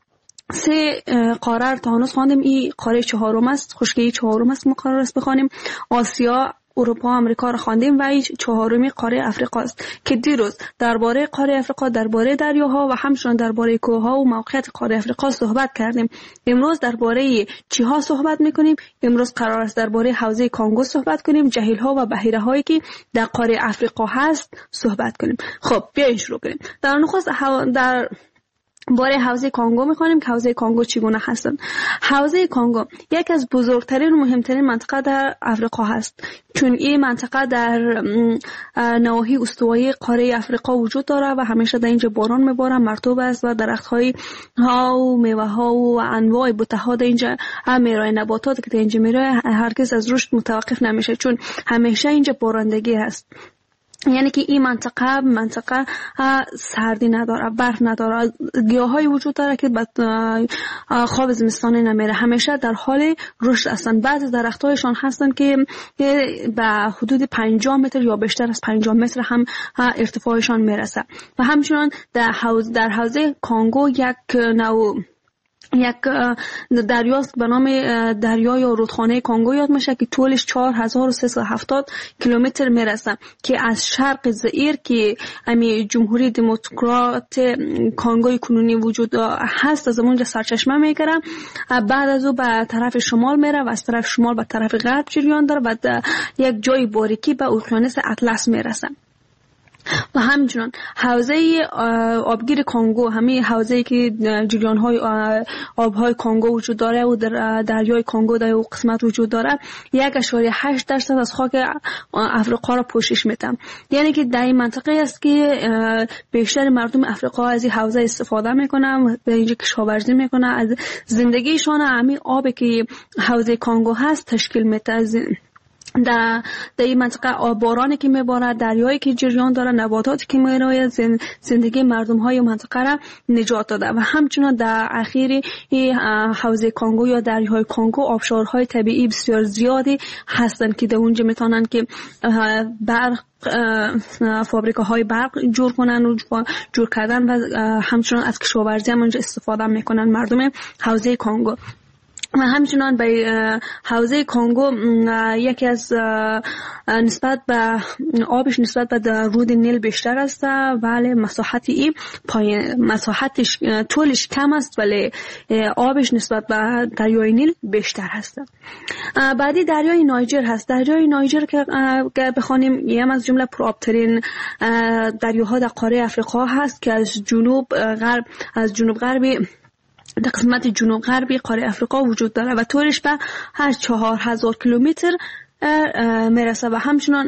سه قاره تا هنوز خواندیم. این قاره چهارم است، خشکی چهارم است ما قرار است بخوانیم. آسیا، اروپا، آمریکا را خواندیم و این چهارمی قاره افریقا است که دیروز درباره قاره افریقا، درباره دریاها و همچنین درباره کوهها و موقعیت قاره افریقا صحبت کردیم. امروز درباره چیها صحبت میکنیم؟ امروز قرار است درباره حوزه کانگو صحبت کنیم، جهیل‌ها و بحیره هایی که در قاره افریقا هست صحبت کنیم. خب بیاین شروع کنیم. در نخست در باره حوزه کانگو میخوانیم که حوزه کانگو چگونه هستند. حوزه کانگو یک از بزرگترین و مهمترین منطقه در افریقا هست، چون این منطقه در نواحی استوایی قاره افریقا وجود داره و همیشه در اینجا باران میباره، مرطوب است و درخت‌های ها و میوه ها و انواع بوته ها در اینجا میرای، نباتات که در اینجا میرای هرگز از رشد متوقف نمیشه چون همیشه اینجا بارندگی هست. یعنی که این منطقه منطقه سردی نداره، برف نداره، گیاهایی وجود داره که خواب زمستانی نمیره، همیشه در حال رشد هستن. بعضی درختایشان هستن که به حدود پنجاه متر یا بیشتر از پنجاه متر هم ارتفاعشان میرسه. و همچنان در حوزه در حوزه کانگو یک نوع یک دریاست به نام دریا یا رودخانه کانگو یاد میشه که طولش چهار هزار و سیصد و هفتاد کیلومتر میرسه که از شرق زئیر که امی جمهوری دموکرات کانگوی کنونی وجود هست از اونجا سرچشمه میگیره، بعد از او به طرف شمال میره و از طرف شمال به طرف غرب جریان داره و یک جای باریکی به اقیانوس اطلس میرسه. و همچنان حوزه آبگیر کانگو، همه حوزه‌ای که جریان‌های آب‌های کانگو وجود داره و در دریای کانگو در اون قسمت وجود داره، یک و هشت درصد از خاک افریقا را پوشش میده. یعنی که در این منطقه است که بیشتر مردم افریقا از این حوزه استفاده میکنن، به اینجا کشاورزی میکنن، از زندگیشان همین آبی که حوزه کانگو هست تشکیل میده. در در این منطقه بارانی که میبارد، دریایی که جریان داره، نباتاتی که میروید، زندگی مردم های منطقه را نجات داده. و همچنان در اخیر حوزه کانگو یا دریای کانگو آبشارهای طبیعی بسیار زیادی هستند که در اونجا میتونن که برق فابریکه های برق جور کنن و جور کردن و همچنان از کشاورزی هم اونجا استفاده میکنن مردم حوزه کانگو. و همچنان به حوزه کانگو یکی از نسبت به آبش نسبت به رود نیل بیشتر است، ولی مساحتی پایین، مساحتش طولش کم است ولی آبش نسبت به دریای نیل بیشتر هست. بعدی دریای نایجر هست. دریای نایجر که بخوانیم یکی از جمله پرآبترین دریاها در قاره افریقا هست که از جنوب غرب از جنوب غربی در قسمت جنوب غربی قاره افریقا وجود داره و طولش به هر چهار هزار کیلومتر میرسه و همچنان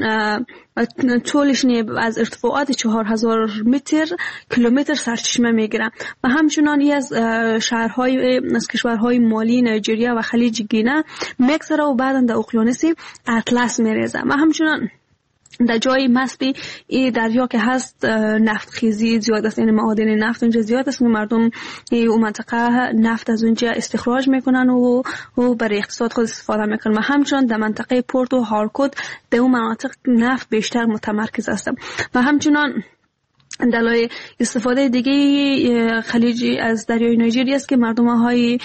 طولش از ارتفاعات چهار هزار متر کیلومتر سرچشمه میگیره و همچنان ای از شهرهای از کشورهای مالی، نایجریا و خلیج گینه میگذره و بعدا در اقیانوس اطلس میریزه. و همچنان در جای مستی این دریا که هست نفت خیزی زیاد است، یعنی معادن نفت اونجا زیاد است و مردم اون منطقه نفت از اونجا استخراج میکنن و و برای اقتصاد خود استفاده میکنن. و همچنان در منطقه پورت و هارکوت در اون مناطق نفت بیشتر متمرکز است. و همچنان دلایل استفاده دیگه خلیج از دریای نایجری است که مردم های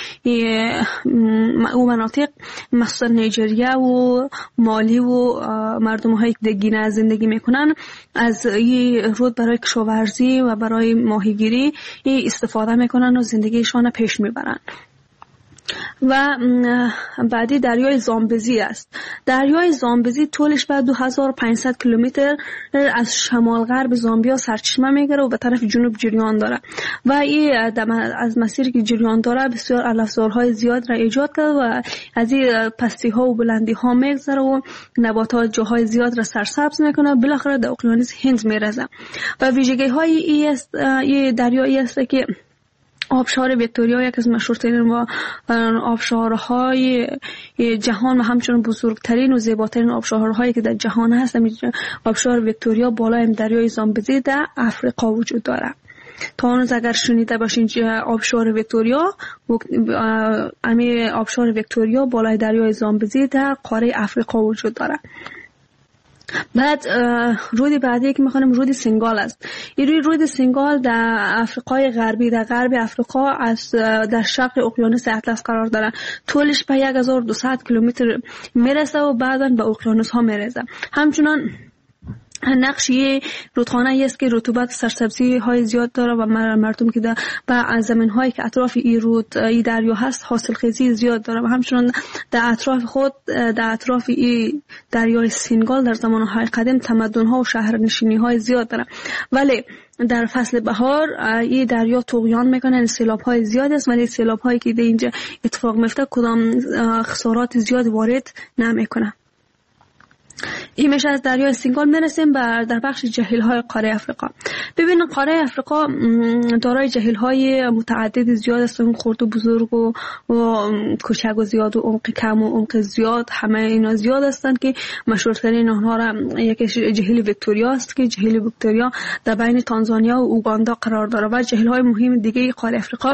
اون مناطق مخصوصا نیجریه و مالی و مردم های که در گینه زندگی میکنن از این رود برای کشاورزی و برای ماهیگیری استفاده میکنن و زندگیشان پیش میبرن. و بعدی دریای زامبزی است. دریای زامبزی طولش به دو هزار و پانصد کیلومتر از شمال غرب زامبیا سرچشمه میگیره و به طرف جنوب جریان داره و این از مسیری که جریان داره بسیار علفزارهای زیاد را ایجاد کرده و از این پستی ها و بلندی ها میگذره و نباتات جاهای زیاد را سرسبز میکنه، بالاخره در اقیانوس هند میرسه. و ویژگی های این دریایی است که آبشار ویکتوریا یک از مشهورترین و آبشارهای جهان و همچنین بزرگترین و زیباترین آبشارهایی که در جهان هست، آبشار ویکتوریا بالای دریای زامبزی در افریقا وجود داره. تا اون اگر شنیده باشین آبشار ویکتوریا، امی آبشار ویکتوریا بالای دریای زامبزی در قاره افریقا وجود داره. بعد رود بعدی که میخوانیم رود سنگال است. این روی رود سنگال در افریقای غربی، در غرب افریقا از در شرق اقیانوس اطلس قرار داره. طولش به یک هزار و دویست کیلومتر میرسه و بعدا به اقیانوس ها میرسه. همچنان نقشی رودخانه است که رطوبت سرسبزی های زیاد داره و مردم که در زمین هایی که اطراف این رود این دریا هست حاصل خیزی زیاد داره و همچنان در اطراف خود در اطراف این دریای سنگال در زمان های قدیم تمدن ها و شهرنشینی های زیاد داره. ولی در فصل بهار این دریا طغیان میکنه، سیلاب های زیاد است ولی سیلاب هایی که در اینجا اتفاق میفته کدام خسارات زیاد وارد نمیکنه. این میشه از دریای سنگال میرسیم بر در بخش جهیل های قاره افریقا. ببینید قاره افریقا دارای جهیل های متعدد زیاد است، خرد و بزرگ و, و کوچک و زیاد و عمق کم و عمق زیاد، همه اینا زیاد هستند که مشهورترین اونها را یکیش جهیل ویکتوریا است که جهیل ویکتوریا در بین تانزانیا و اوگاندا قرار داره. و جهیل های مهم دیگه قاره افریقا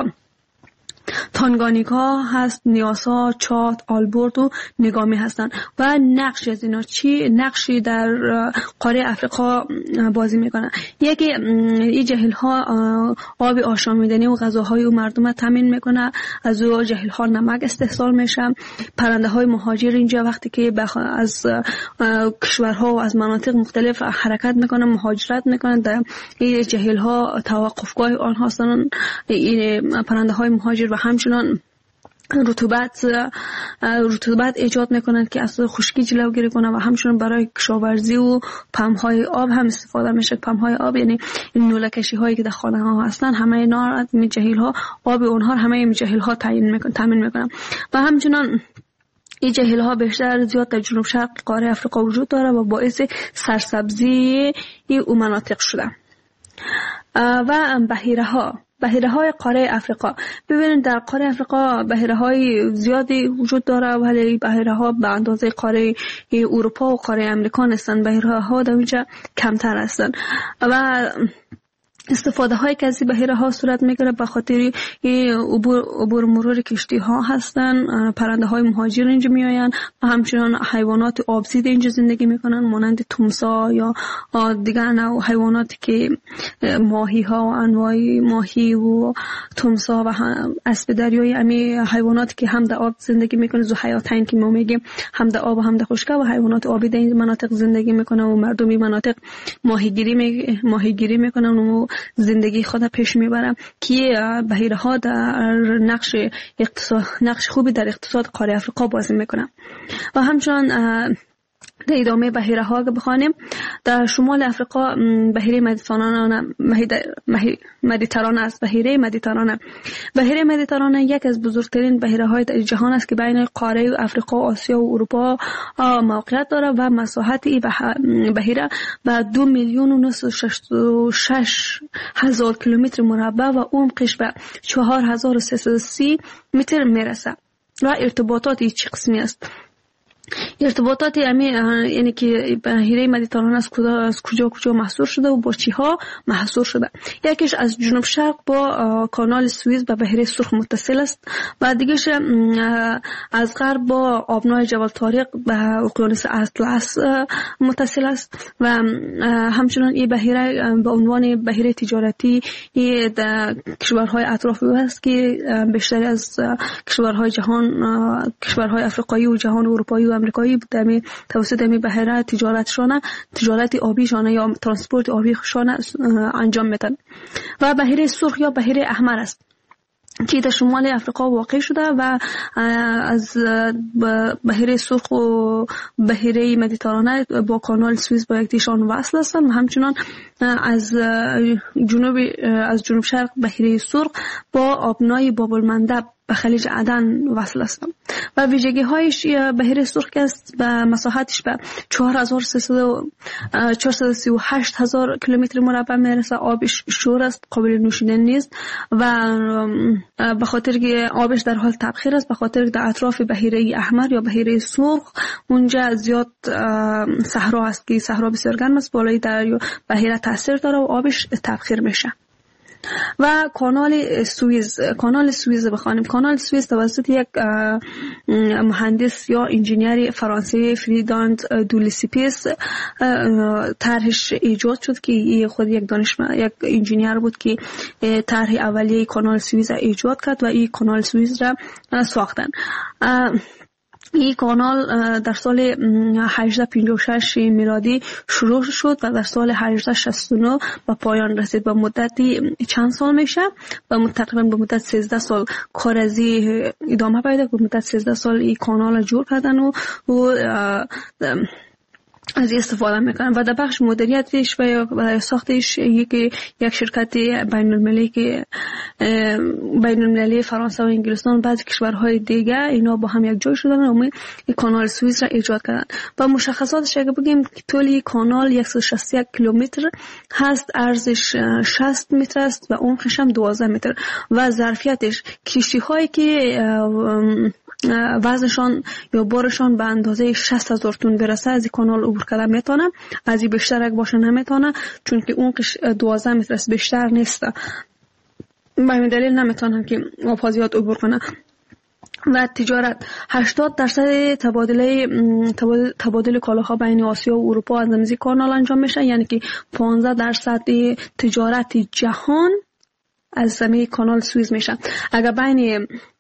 تانگانیکا هست، نیاسا، چاد، آلبورت و نگامی هستند. و نقش از اینا چی؟ نقشی در قاره افریقا بازی میکنن. یکی این جهیل ها آب آشامیدنی و غذاهای و مردم تامین میکنه، از او جهیل ها نمک استحصال میشه. پرنده های مهاجر اینجا وقتی که از کشورها و از مناطق مختلف حرکت میکنن، مهاجرت میکنن، در این جهیل ها توقفگاه آنها هستند. این پرنده های مهاجر و همچنان رطوبت رطوبت ایجاد میکنند که اصلا خشکی جلوگیری کنه و همچنین برای کشاورزی و پمپ‌های آب هم استفاده میشه. پمپ‌های آب یعنی این نوله‌کشی هایی که در خانه ها هستن، همه اینا جهیل ها آب اونها همه این جهیل ها تعیین میکنن تامین میکنن و همچنین این جهیل ها بیشتر زیاد در جنوب شرق قاره افریقا وجود داره و باعث سرسبزی این مناطق شده. و بحیره ها بحیره های قاره افریقا، ببینید در قاره افریقا بحیره های زیادی وجود داره ولی بحیره ها به اندازه قاره اروپا و قاره امریکا نیستن. بحیره ها در اونجا کمتر هستن و استفاده های که از بحیره ها صورت میگیره به خاطر عبور عبور مرور کشتی ها هستن. پرنده های مهاجر اینجا میآیند و همچنین حیوانات آبزیده اینجا زندگی میکنن مانند تمساح یا دیگر نوع حیواناتی که ماهی ها و انواع ماهی و تمساح و اسب دریایی، امی حیواناتی که هم در آب زندگی میکنه، ذوحیاتین که ما میگیم، هم در آب و هم در خشکی، و حیوانات آبی در این مناطق زندگی میکنن و مردم این مناطق ماهیگیری می ماهیگیری میکنن و زندگی خود پیش میبرم که بحیره ها در نقش اقتصاد نقش خوبی در اقتصاد قاره افریقا بازی میکنن. و همچنان در ادامه بحیره ها بخوانیم، در شمال افریقا بحیره مدیترانه مدیترانه است. بحیره مدیترانه بحیره مدیترانه یک از بزرگترین بحیره های جهان است که بین قاره افریقا، آسیا و اروپا موقعیت دارد و مساحت این بحیره به دو میلیون و نصف و شش هزار کیلومتر مربع و عمقش به چهار هزار و سیصد و سی متر میرسد. و ارتباطات این چه قسمی است؟ ارتباطات امی یعنی که بحیره مدیترانه از کجا از کجا کجا محصور شده و با چی ها محصور شده؟ یکیش از جنوب شرق با کانال سوئیز به بحیره سرخ متصل است و دیگهش از غرب با آبنای جبل طارق به اقیانوس اطلس متصل است و همچنین این بحیره به عنوان بحیره تجارتی در کشورهای اطراف است که بیشتر از کشورهای جهان کشورهای افریقایی و جهان اروپایی و امریکایی در توسط می بحیره تجارتشان تجارت آبیشان یا ترانسپورت آبیشان انجام میدن. و بحیره سرخ یا بحیره احمر است که در شمال افریقا واقع شده و از بحیره سرخ و بحیره مدیترانه با کانال سوئیس با یکدیشان وصل هستند و همچنان از جنوب از جنوب شرق بحیره سرخ با آبنای باب المندب به خلیج عدن وصل است و ویژگی هایش بحیره سرخ است و مساحتش به چهار هزار و سیصد و سی و هشت هزار کیلومتر مربع میرسه. آبش شور است، قابل نوشیدن نیست و به خاطر که آبش در حال تبخیر است، به خاطر در اطراف بحیره احمر یا بحیره سرخ اونجا زیاد صحرا است که صحرا بسیار گرم است، بالای دریا بحیره تاثیر داره و آبش تبخیر میشه. و کانال سوئیز کانال سوئیز بخوانیم. کانال سوئیز توسط یک مهندس یا انجینیر فرانسوی فریداند دولیسیپیس طرحش ایجاد شد که این خود یک دانشمند یک انجینیر بود که طرح اولیه کانال سوئیز را ایجاد کرد و این کانال سوئیز را ساختن. این کانال در سال هجده پنجاه و شش میلادی شروع شد و در سال هجده شصت و نه به پایان رسید. به مدتی چند سال میشه و تقریبا به مدت سیزده سال کار از ادامه پیدا کرد. به مدت سیزده سال این کانال جور کردن و, و از استفاده میکنن و در بخش مدیریتش و ساختش یک یک شرکت بین المللی که بین المللی فرانسه و انگلستان بعضی کشورهای دیگه اینا با هم یک جای شدن و این کانال سوئیس را ایجاد کردن. و مشخصاتش اگه بگیم طول کانال صد و شصت و یک کیلومتر هست، عرضش شصت متر است و عمقش هم دوازده متر و ظرفیتش کشتی هایی که وزنشان یا بارشان به اندازه شصت هزار تن برسه از این کانال عبور کردن میتونه، از این بیشتر اگه باشه نمیتونه چون که عمقش دوازده متر است، بیشتر نیست. به این دلیل نمیتونن که آبها زیاد عبور کنه. و تجارت هشتاد درصد تبادله تبادل, تبادل کالاها بین آسیا و اروپا از این کانال انجام میشه، یعنی که پانزده درصد تجارت جهان از زمین کانال سوئیس میشه. اگر بین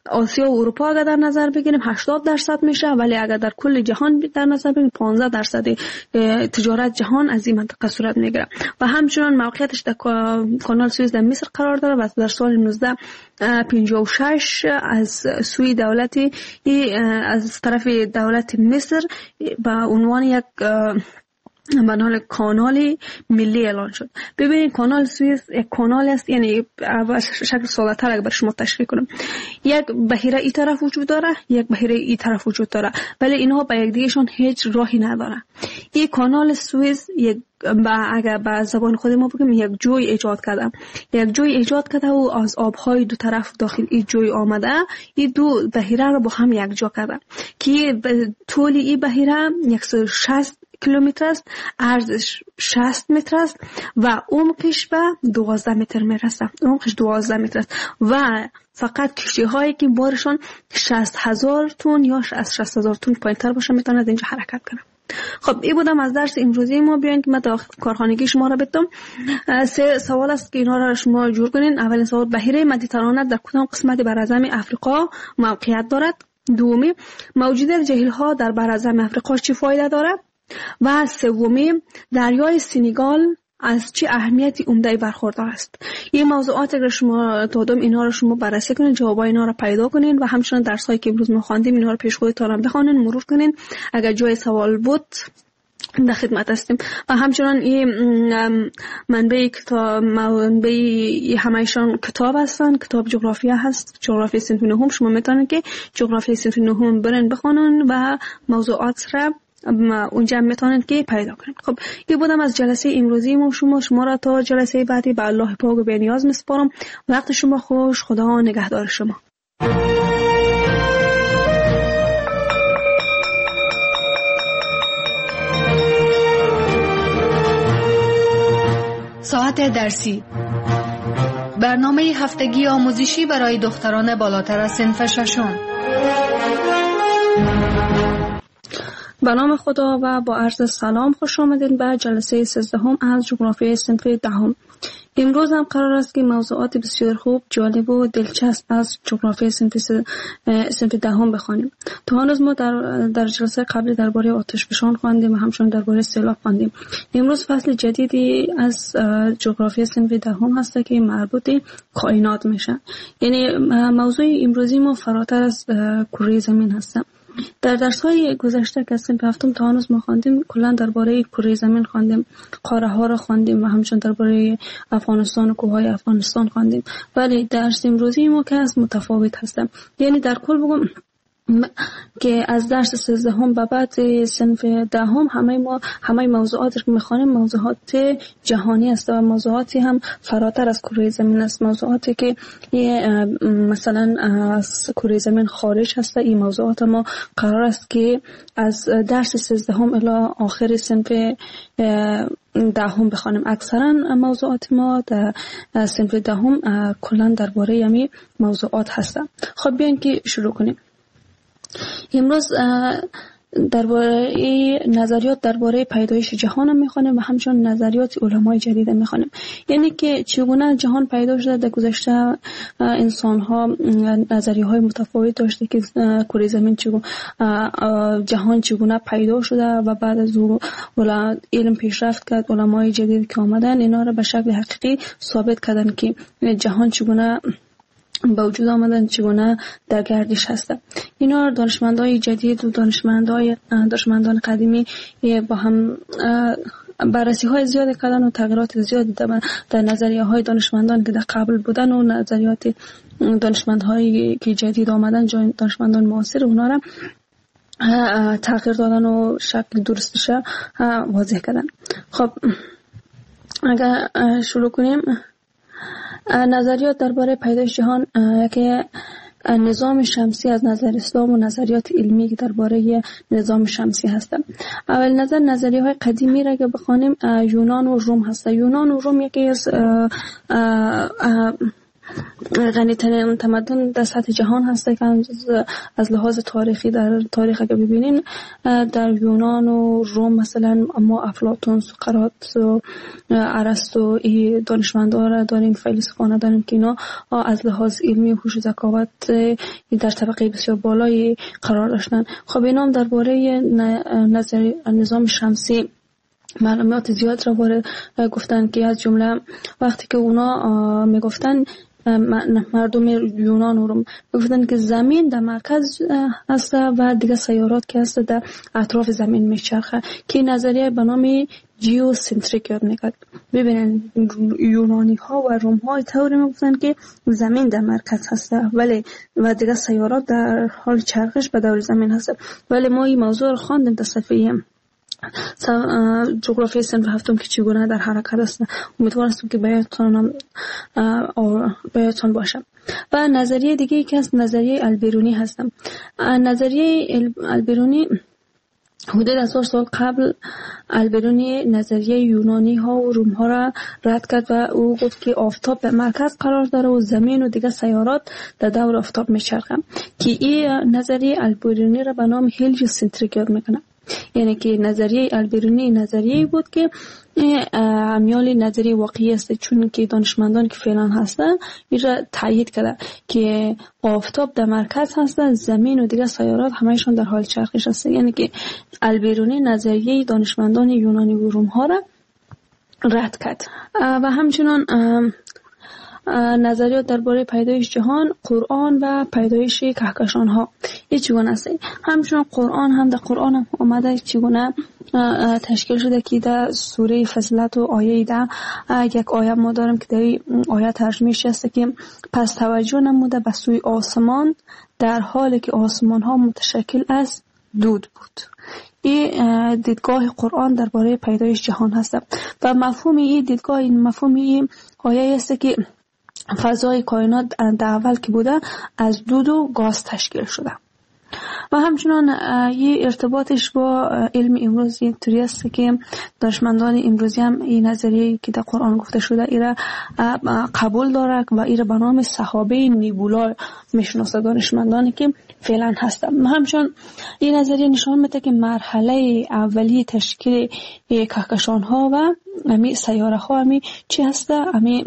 آسیا و اروپا اگر در نظر بگیریم هشتاد درصد میشه، ولی اگر در کل جهان در نظر بگیریم پانزده درصد تجارت جهان از این منطقه صورت میگیره. و همچنان موقعیتش در کانال سوئز در مصر قرار داره و در سال نوزده پنجاه و شش از سوی دولتی از طرف دولت مصر به عنوان یک بنال کانال ملی اعلان شد. ببینید کانال سوئز یک کانال است، یعنی شکل ساده تر اگر شما تشریح کنم، یک بحیره ای طرف وجود داره، یک بحیره ای طرف وجود داره، ولی اینها به یکدیگهشون هیچ راهی نداره. این کانال سوئز یک با اگر به زبان خود ما بگیم یک جوی ایجاد کرده، یک جوی ایجاد کرده و از آبهای دو طرف داخل این جوی آمده، این دو بحیره رو با هم یک جا کرده که طول این بحیره صد و شصت کیلومتر است، عرضش شصت متر است و عمقش به دوازده متر میرسه. عمقش دوازده متر است و فقط کشتی هایی که بارشان شصت هزار تن یا از شصت هزار تن پایینتر باشه میتونند اینجا حرکت کنند. خب این بودم از درس امروزی ما. بیاین که من داخل کارخانگی شما را بدم. سه سوال است که اینا را شما جور کنین. اولین سوال، بحیره مدیترانه در کدام قسمت براعظم افریقا موقعیت دارد؟ دومی، موجودیت جهیل ها در براعظم افریقا چه فایده دارد؟ و سومی، دریای سنگال از چه اهمیتی عمده برخوردار است؟ این موضوعات را شما دادم، اینا رو شما بررسی کنین، جوابای اینا رو پیدا کنین و همچنین درسایی که امروز ما خواندیم اینا رو پیش خودتون بخونین، مرور کنین. اگر جای سوال بود در خدمت هستیم. و همچنان این منبع کتاب منبع همایشان کتاب هستن، کتاب جغرافیا هست، جغرافی صنف نهم. شما میتونید که جغرافی صنف نهم برین بخونن و موضوعات را اونجا میتونید که پیدا کنید. خب این بودم از جلسه امروزی ما. شما شما را تا جلسه بعدی به الله پاک و بی‌نیاز میسپارم. وقت شما خوش. خدا نگهدار شما. ساعت درسی، برنامه هفتگی آموزشی برای دختران بالاتر از صنف ششم. به نام خدا و با عرض سلام خوش آمدید به جلسه سیزدهم از جغرافی صنف دهم. امروز هم قرار است که موضوعات بسیار خوب، جالب و دلچسب از جغرافی صنف صنف دهم بخوانیم. تا هنوز ما در در جلسه قبلی درباره آتشفشان خواندیم و همچنین درباره سیلاب خواندیم. امروز فصل جدیدی از جغرافی صنف دهم هست که مربوط به کائنات میشه. یعنی موضوع امروزی ما فراتر از کره زمین هست. در درس‌های گذشته که از صنف هفتم تا هنوز ما خواندیم، کلا درباره کره زمین خواندیم، قاره ها را خواندیم و همچنین درباره افغانستان و کوههای افغانستان خواندیم. ولی درس امروزی ما که از متفاوت هست. یعنی در کل بگم که از درس سیزدهم به بعد صنف دهم همه ما همه موضوعاتی که می‌خوانیم موضوعات جهانی است و موضوعاتی هم فراتر از کره زمین است. موضوعاتی که مثلا از کره زمین خارج هست. این موضوعات ما قرار است که از درس سیزدهم الی آخر صنف دهم بخوانیم. اکثرا موضوعات ما در صنف دهم کلا درباره یمی موضوعات هست. خب بیاین که شروع کنیم. امروز درباره نظریات درباره پیدایش جهان هم میخوانیم و همچنین نظریات علمای جدید هم میخوانیم. یعنی که چگونه جهان پیدا شده. در گذشته انسان ها نظریه های متفاوت داشته که کره زمین چگونه جهان چگونه پیدا شده و بعد از او علم پیشرفت کرد. علمای جدید که آمدن اینا را به شکل حقیقی ثابت کردن که جهان چگونه با وجود آمدن، چگونه در گردش هسته. اینا دانشمندای جدید و دانشمندای دانشمندان قدیمی با هم بررسی های زیاد کردن و تغییرات زیادی در نظریه های دانشمندان که در قبل بودن و نظریات دانشمندهایی که جدید آمدن، دانشمندان معاصر، اونا را تغییر دادن و شکل درستش واضح کردن. خب اگر شروع کنیم، نظریات درباره پیدایش جهان که نظام شمسی از نظر اسلام و نظریات علمی که درباره نظام شمسی هستند. اول نظر نظریه های قدیمی را که بخوانیم یونان و روم هست. یونان و روم یکی از غنی‌ترین تمدن در سطح جهان هست که از لحاظ تاریخی در تاریخ که ببینیم در یونان و روم مثلا ما افلاطون، سقراط و ارسطو دانشمندان را داریم، فیلسوفان داریم که اینا از لحاظ علمی و هوش و ذکاوت در طبقه بسیار بالایی قرار داشتن. خب اینا هم درباره نظام شمسی معلومات زیاد را وارد گفتن که از جمله وقتی که اونا میگفتن مردم یونان و روم میگفتن که زمین در مرکز است و دیگه سیارات که هست در اطراف زمین میچرخه که نظریه به نام جیوسنتریک یاد میکرد. ببینن یونانی ها و روم ها طوری میگفتن که زمین در مرکز هست ولی و دیگه سیارات در حال چرخش به دور زمین هست. ولی ما این موضوع رو خواندیم در صفحه جغرافی صنف هفتم که چگونه در حرکت است. امیدوار هستم که بیاتون بیاتون باشه. و نظریه دیگه ای که از نظریه البرونی هستم. نظریه البرونی حدود هزار سال قبل البرونی نظریه یونانی ها و روم ها را رد کرد و او گفت که آفتاب به مرکز قرار داره و زمین و دیگه سیارات در دور آفتاب میچرخن که این نظریه البرونی را به نام هلیوسنتریک یاد میکنه. یعنی که نظریه البرونی نظریه بود که امیال نظریه واقعی است، چون که دانشمندان که فعلا هستن این را تایید کرده که آفتاب در مرکز هست، زمین و دیگر سیارات همهشون در حال چرخش هست. یعنی که البرونی نظریه دانشمندان یونانی و روم ها را رد کرد. و همچنان نظریات درباره پیدایش جهان، قرآن و پیدایش کهکشان ها این چگونه است. همچنان قرآن هم در قرآن هم آمده چگونه تشکیل شده که در سوره فضلت و آیه ده یک آیه ما داریم که در این آیه ترجمه شده که پس توجه نموده به سوی آسمان در حالی که آسمان ها متشکل از دود بود. این دیدگاه قرآن درباره پیدایش جهان هست و مفهوم این دیدگاه این مفهوم این آیه است که فضای کائنات در اول که بوده از دود و گاز تشکیل شده. و همچنان یه ارتباطش با علم امروزی اینطوری است که دانشمندان امروزی هم این نظریه‌ای که در قرآن گفته شده ایره قبول داره و ایره به نام صحابه نیبولا میشناسه دانشمندانی که فعلا هستن. همچنان این نظریه نشان میده که مرحله اولیه تشکیل کهکشان ها و امی سیاره ها امی چی هسته؟ امی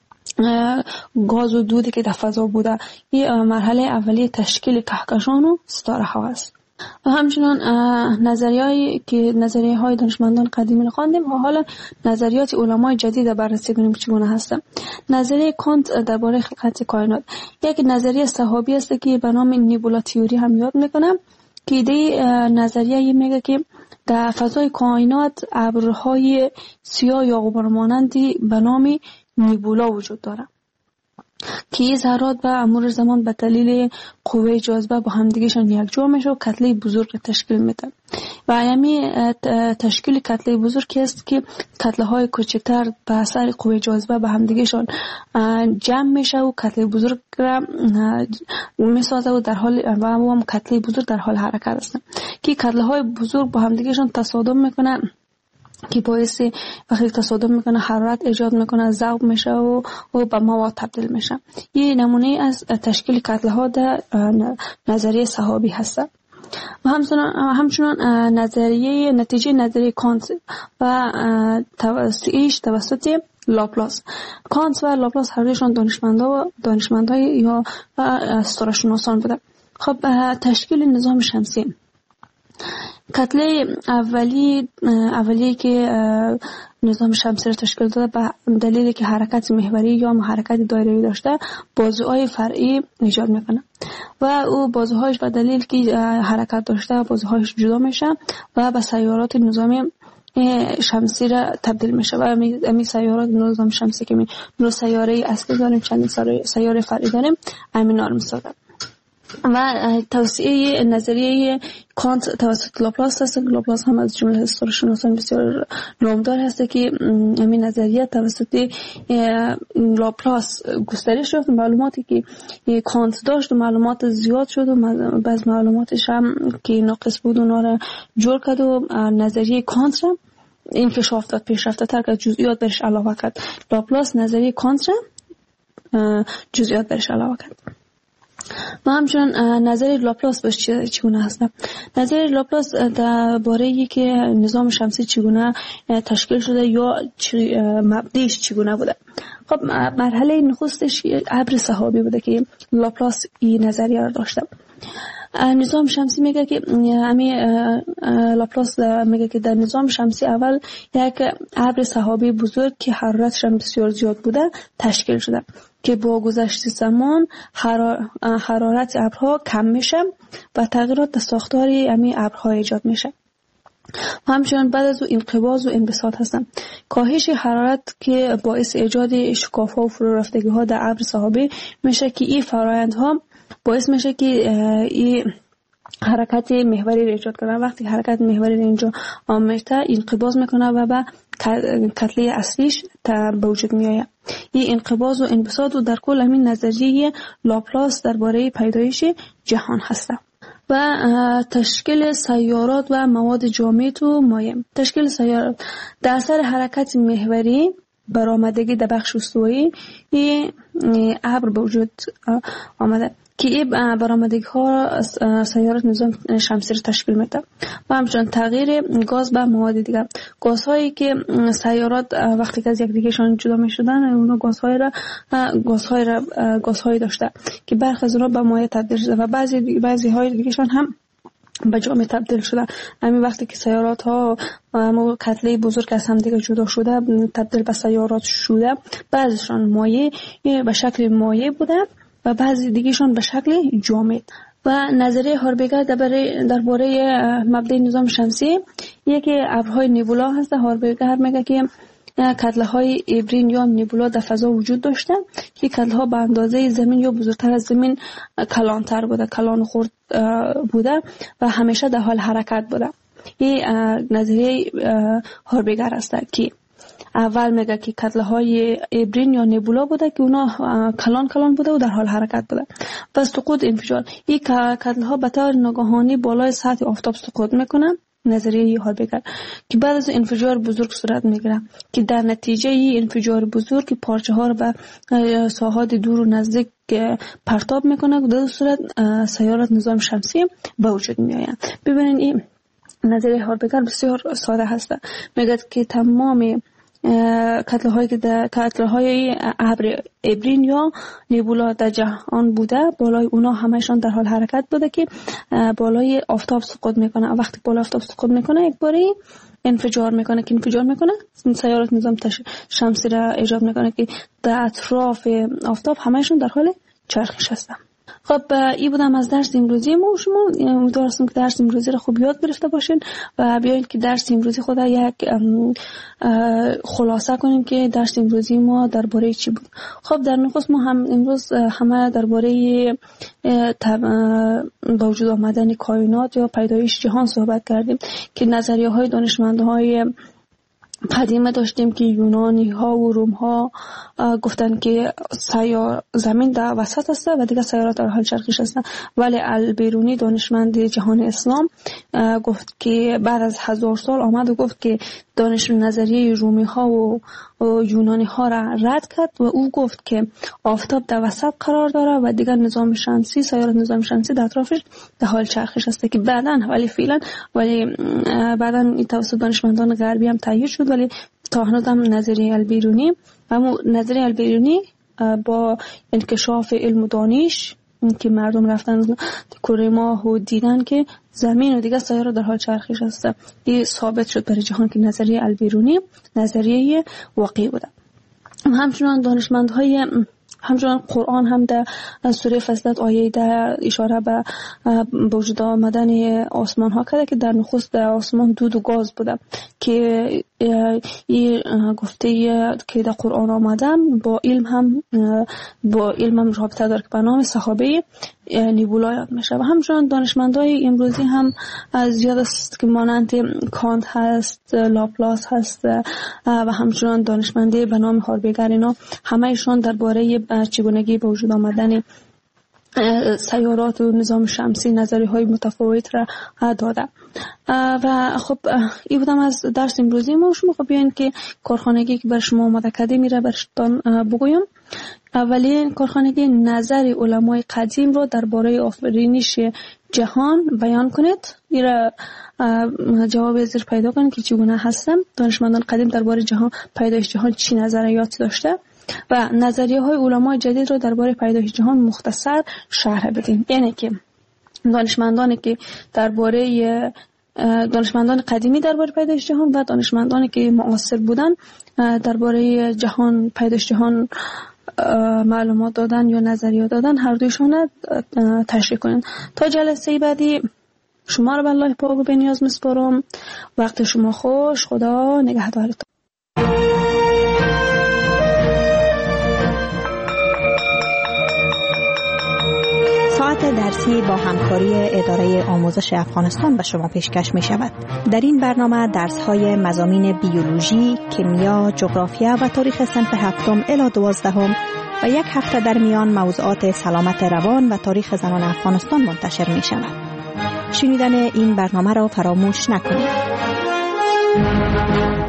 گاز و دودی که در فضا بوده. این مرحله اولیه تشکیل کهکشان و ستاره ها است. و همچنان نظریه‌ای که نظریه های دانشمندان قدیمی خواندیم و حالا نظریات علمای جدید بررسی کنیم چگونه هستن. نظریه کانت درباره خلقت کائنات یک نظریه صحابی است که به نام نیبولا تئوری هم یاد میکنم که ایده نظریه میگه که در فضای کائنات ابرهای سیاه یا غبار مانندی به نام نیبولا وجود داره که این ذرات به مرور زمان به دلیل قوه جاذبه با همدیگهشان یکجا میشه و کتله بزرگ تشکیل میده. و همین تشکیل کتله بزرگ است که کتله های کوچکتر به اثر قوه جاذبه به همدیگهشان جمع میشه و کتله بزرگ را میسازه و در حال و هم کتله بزرگ در حال حرکت است که کتله های بزرگ با همدیگهشان تصادم میکنن که باعث وقتی تصادم میکنه حرارت ایجاد میکنه، ذوب میشه و, و به مواد تبدیل میشه. یه نمونه از تشکیل کتله ها در نظریه صحابی هست. و همچنان همچنان نظریه نتیجه نظریه کانت و توسعهش توسط لاپلاس. کانت و لاپلاس هر دوشون دانشمندا و دانشمندای یا ستاره‌شناسان بودن. خب تشکیل نظام شمسی کتله اولی اولی که نظام شمسی را تشکیل داده به دلیلی که حرکت محوری یا حرکت دایره‌ای داشته بازوهای فرعی ایجاد میکنه و او بازوهایش به دلیل که حرکت داشته بازوهایش جدا میشه و به سیارات نظامی شمسی را تبدیل میشه و امی سیارات نظام شمسی که می نو سیاره اصلی داریم چند سیاره فرعی داریم همین نام میسازه. و توسعه نظریه کانت توسط لاپلاس هست. لاپلاس هم از جمله ستاره‌شناسان بسیار نامدار هست که همین نظریه توسط لاپلاس گسترش شد. معلوماتی که کانت داشت و معلومات زیاد شد و بعض معلوماتش هم که ناقص بود اونا را جور کرد و نظریه کانت را انکشاف داد، پیشرفته تر کرد، جزئیات برش علاوه کرد. لاپلاس نظریه کانت را جزئیات برش علاوه کرد. و همچنین نظریه لاپلاس بهش چگونه هست؟ نظریه لاپلاس درباره ای که نظام شمسی چگونه تشکیل شده یا مبدیش چگونه بوده. خب مرحله نخستش ابر سحابی بوده که لاپلاس این نظریه را داشته. نظام شمسی میگه که همین لاپلاس میگه که در نظام شمسی اول یک ابر سحابی بزرگ که حرارتش هم بسیار زیاد بوده تشکیل شده که با گذشت زمان حرارت ابرها کم میشه و تغییرات در ساختار همین ابرها ایجاد میشه. همچنین بعد از او انقباض و انبساط هستن. کاهش حرارت که باعث ایجاد شکاف‌ها و فرو رفتگی‌ها در ابر سحابی میشه که این فرآیندها باعث میشه که این حرکت محوری را ایجاد کنه. وقتی حرکت محوری اینجا آمده انقباض میکنه و به کتله اصلیش به وجود میآید. این انقباض و انبساط و در کل همین نظریه لاپلاس درباره پیدایش جهان هست. و تشکیل سیارات و مواد جامد و مایع. تشکیل سیارات در اثر حرکت محوری برآمدگی در بخش استوایی این ابر به وجود آمده که این برآمدگی ها سیارات نظام شمسی را تشکیل میده و همچنین تغییر گاز به مواد دیگر. گازهایی که سیارات وقتی که از یک دیگهشان جدا میشدن اونها گازهای را گازهای را گازهایی داشته که برخی از اونها به مایع تبدیل شده و بعضی بعضی های دیگهشان هم به جامد تبدیل شده. همین وقتی که سیارات ها مو کتله بزرگ از هم دیگه جدا شده تبدیل به سیارات شده، بعضیشان مایع به شکل مایع بوده و بعضی دیگهشان به شکل جامد. و نظریه هاربیگر درباره درباره مبدأ نظام شمسی یکی ابرهای نبولا هست. هاربیگر میگه که کتله های ابرین یا نبولا در فضا وجود داشته که کتله ها به اندازه زمین یا بزرگتر از زمین کلانتر بوده، کلان خورد بوده و همیشه در حال حرکت بوده. این نظریه هاربیگر است که اول میگه که کتله های ابرین یا نبولا بوده که اونا کلان کلان بوده و در حال حرکت بوده. و سقوط انفجار، این کتله ها به طور ناگهانی بالای سطح آفتاب سقوط میکنن. نظریه هاربیگر که بعد از انفجار بزرگ صورت میگیره که در نتیجه این انفجار بزرگ پارچه ها رو به ساحات دور و نزدیک پرتاب میکنه و در صورت سیارات نظام شمسی به وجود میآیند. ببینید این نظریه هاربیگر بسیار ساده هست. میگه که تمام کتله هایی که در کتله های ابر ابرین یا نبولا در جهان بوده بالای اونا همشان در حال حرکت بوده که بالای آفتاب سقوط میکنه. وقتی بالای آفتاب سقوط میکنه یک باری انفجار میکنه که انفجار میکنه سیارات نظام شمسی را ایجاد میکنه که در اطراف آفتاب همشان در حال چرخش هستن. خب این بودم از درس امروزی ما و شما. امیدوارم که درس امروزی رو خوب یاد گرفته باشین و بیاین که درس امروزی خود یک خلاصه کنیم که درس امروزی ما درباره چی بود. خب در نخست ما هم امروز همه درباره به وجود آمدن کائنات یا پیدایش جهان صحبت کردیم که نظریه های دانشمندهای قدیمه داشتیم که یونانی ها و روم ها گفتن که سیار زمین در وسط است و دیگه سیارات در حال چرخش هستند، ولی البیرونی دانشمند جهان اسلام گفت که بعد از هزار سال آمد و گفت که دانش نظریه رومی ها و یونانی ها را رد کرد و او گفت که آفتاب در وسط قرار داره و دیگر نظام شمسی سیارات نظام شمسی در اطرافش در حال چرخش است که بعداً ولی فعلا ولی بعداً این توسط دانشمندان غربی هم تایید شد، ولی تا هنوز هم نظریه البیرونی اما نظریه البیرونی با انکشاف علم و دانش که مردم رفتن کره ماه و دیدن که زمین و دیگه سیاره در حال چرخش است، این ثابت شد برای جهان که نظریه البیرونی نظریه واقعی بوده. همچنان دانشمندهای همچنان قرآن هم در سوره فصلت آیه ده اشاره به وجود آمدن آسمان ها کرده که در نخست در آسمان دود و گاز بوده که این گفته که در قرآن آمدن با علم هم با علم هم رابطه داره که به نام صحابه نبولا یاد میشه. و همچنان دانشمندای امروزی هم زیاد است که مانند کانت هست، لاپلاس هست و همچنان دانشمندی به نام هاربیگر، اینا همه ایشون درباره چگونگی به وجود آمدن سیارات و نظام شمسی نظریه های متفاوت را داده. و خب این بودم از درس امروزی ما. شما خب بیاین که کارخانگی که بر شما آماده کرده میره برشتان بگویم. اولین کارخانگی نظر علمای قدیم رو درباره آفرینش جهان بیان کنید. این جواب زیر پیدا کنید که چگونه هستم. دانشمندان قدیم درباره جهان، پیدایش جهان چی نظریات داشته و نظریه های علمای جدید رو درباره پیدایش جهان مختصر شرح بدین. یعنی که دانشمندانی که درباره دانشمندان قدیمی درباره پیدایش جهان و دانشمندانی که معاصر بودن درباره جهان، پیدایش جهان معلومات دادن یا نظریات دادن، هر دویشون تشریح کنین. تا جلسه بعدی شما رو به الله پاک و بی‌نیاز میسپارم. وقت شما خوش. خدا نگهدارتون. ساعت درسی با همکاری اداره آموزش افغانستان به شما پیشکش می شود. در این برنامه درس های مضامین بیولوژی، کیمیا، جغرافیا و تاریخ صنف هفتم الی دوازدهم و یک هفته در میان موضوعات سلامت روان و تاریخ زنان افغانستان منتشر می شود. شنیدن این برنامه را فراموش نکنید.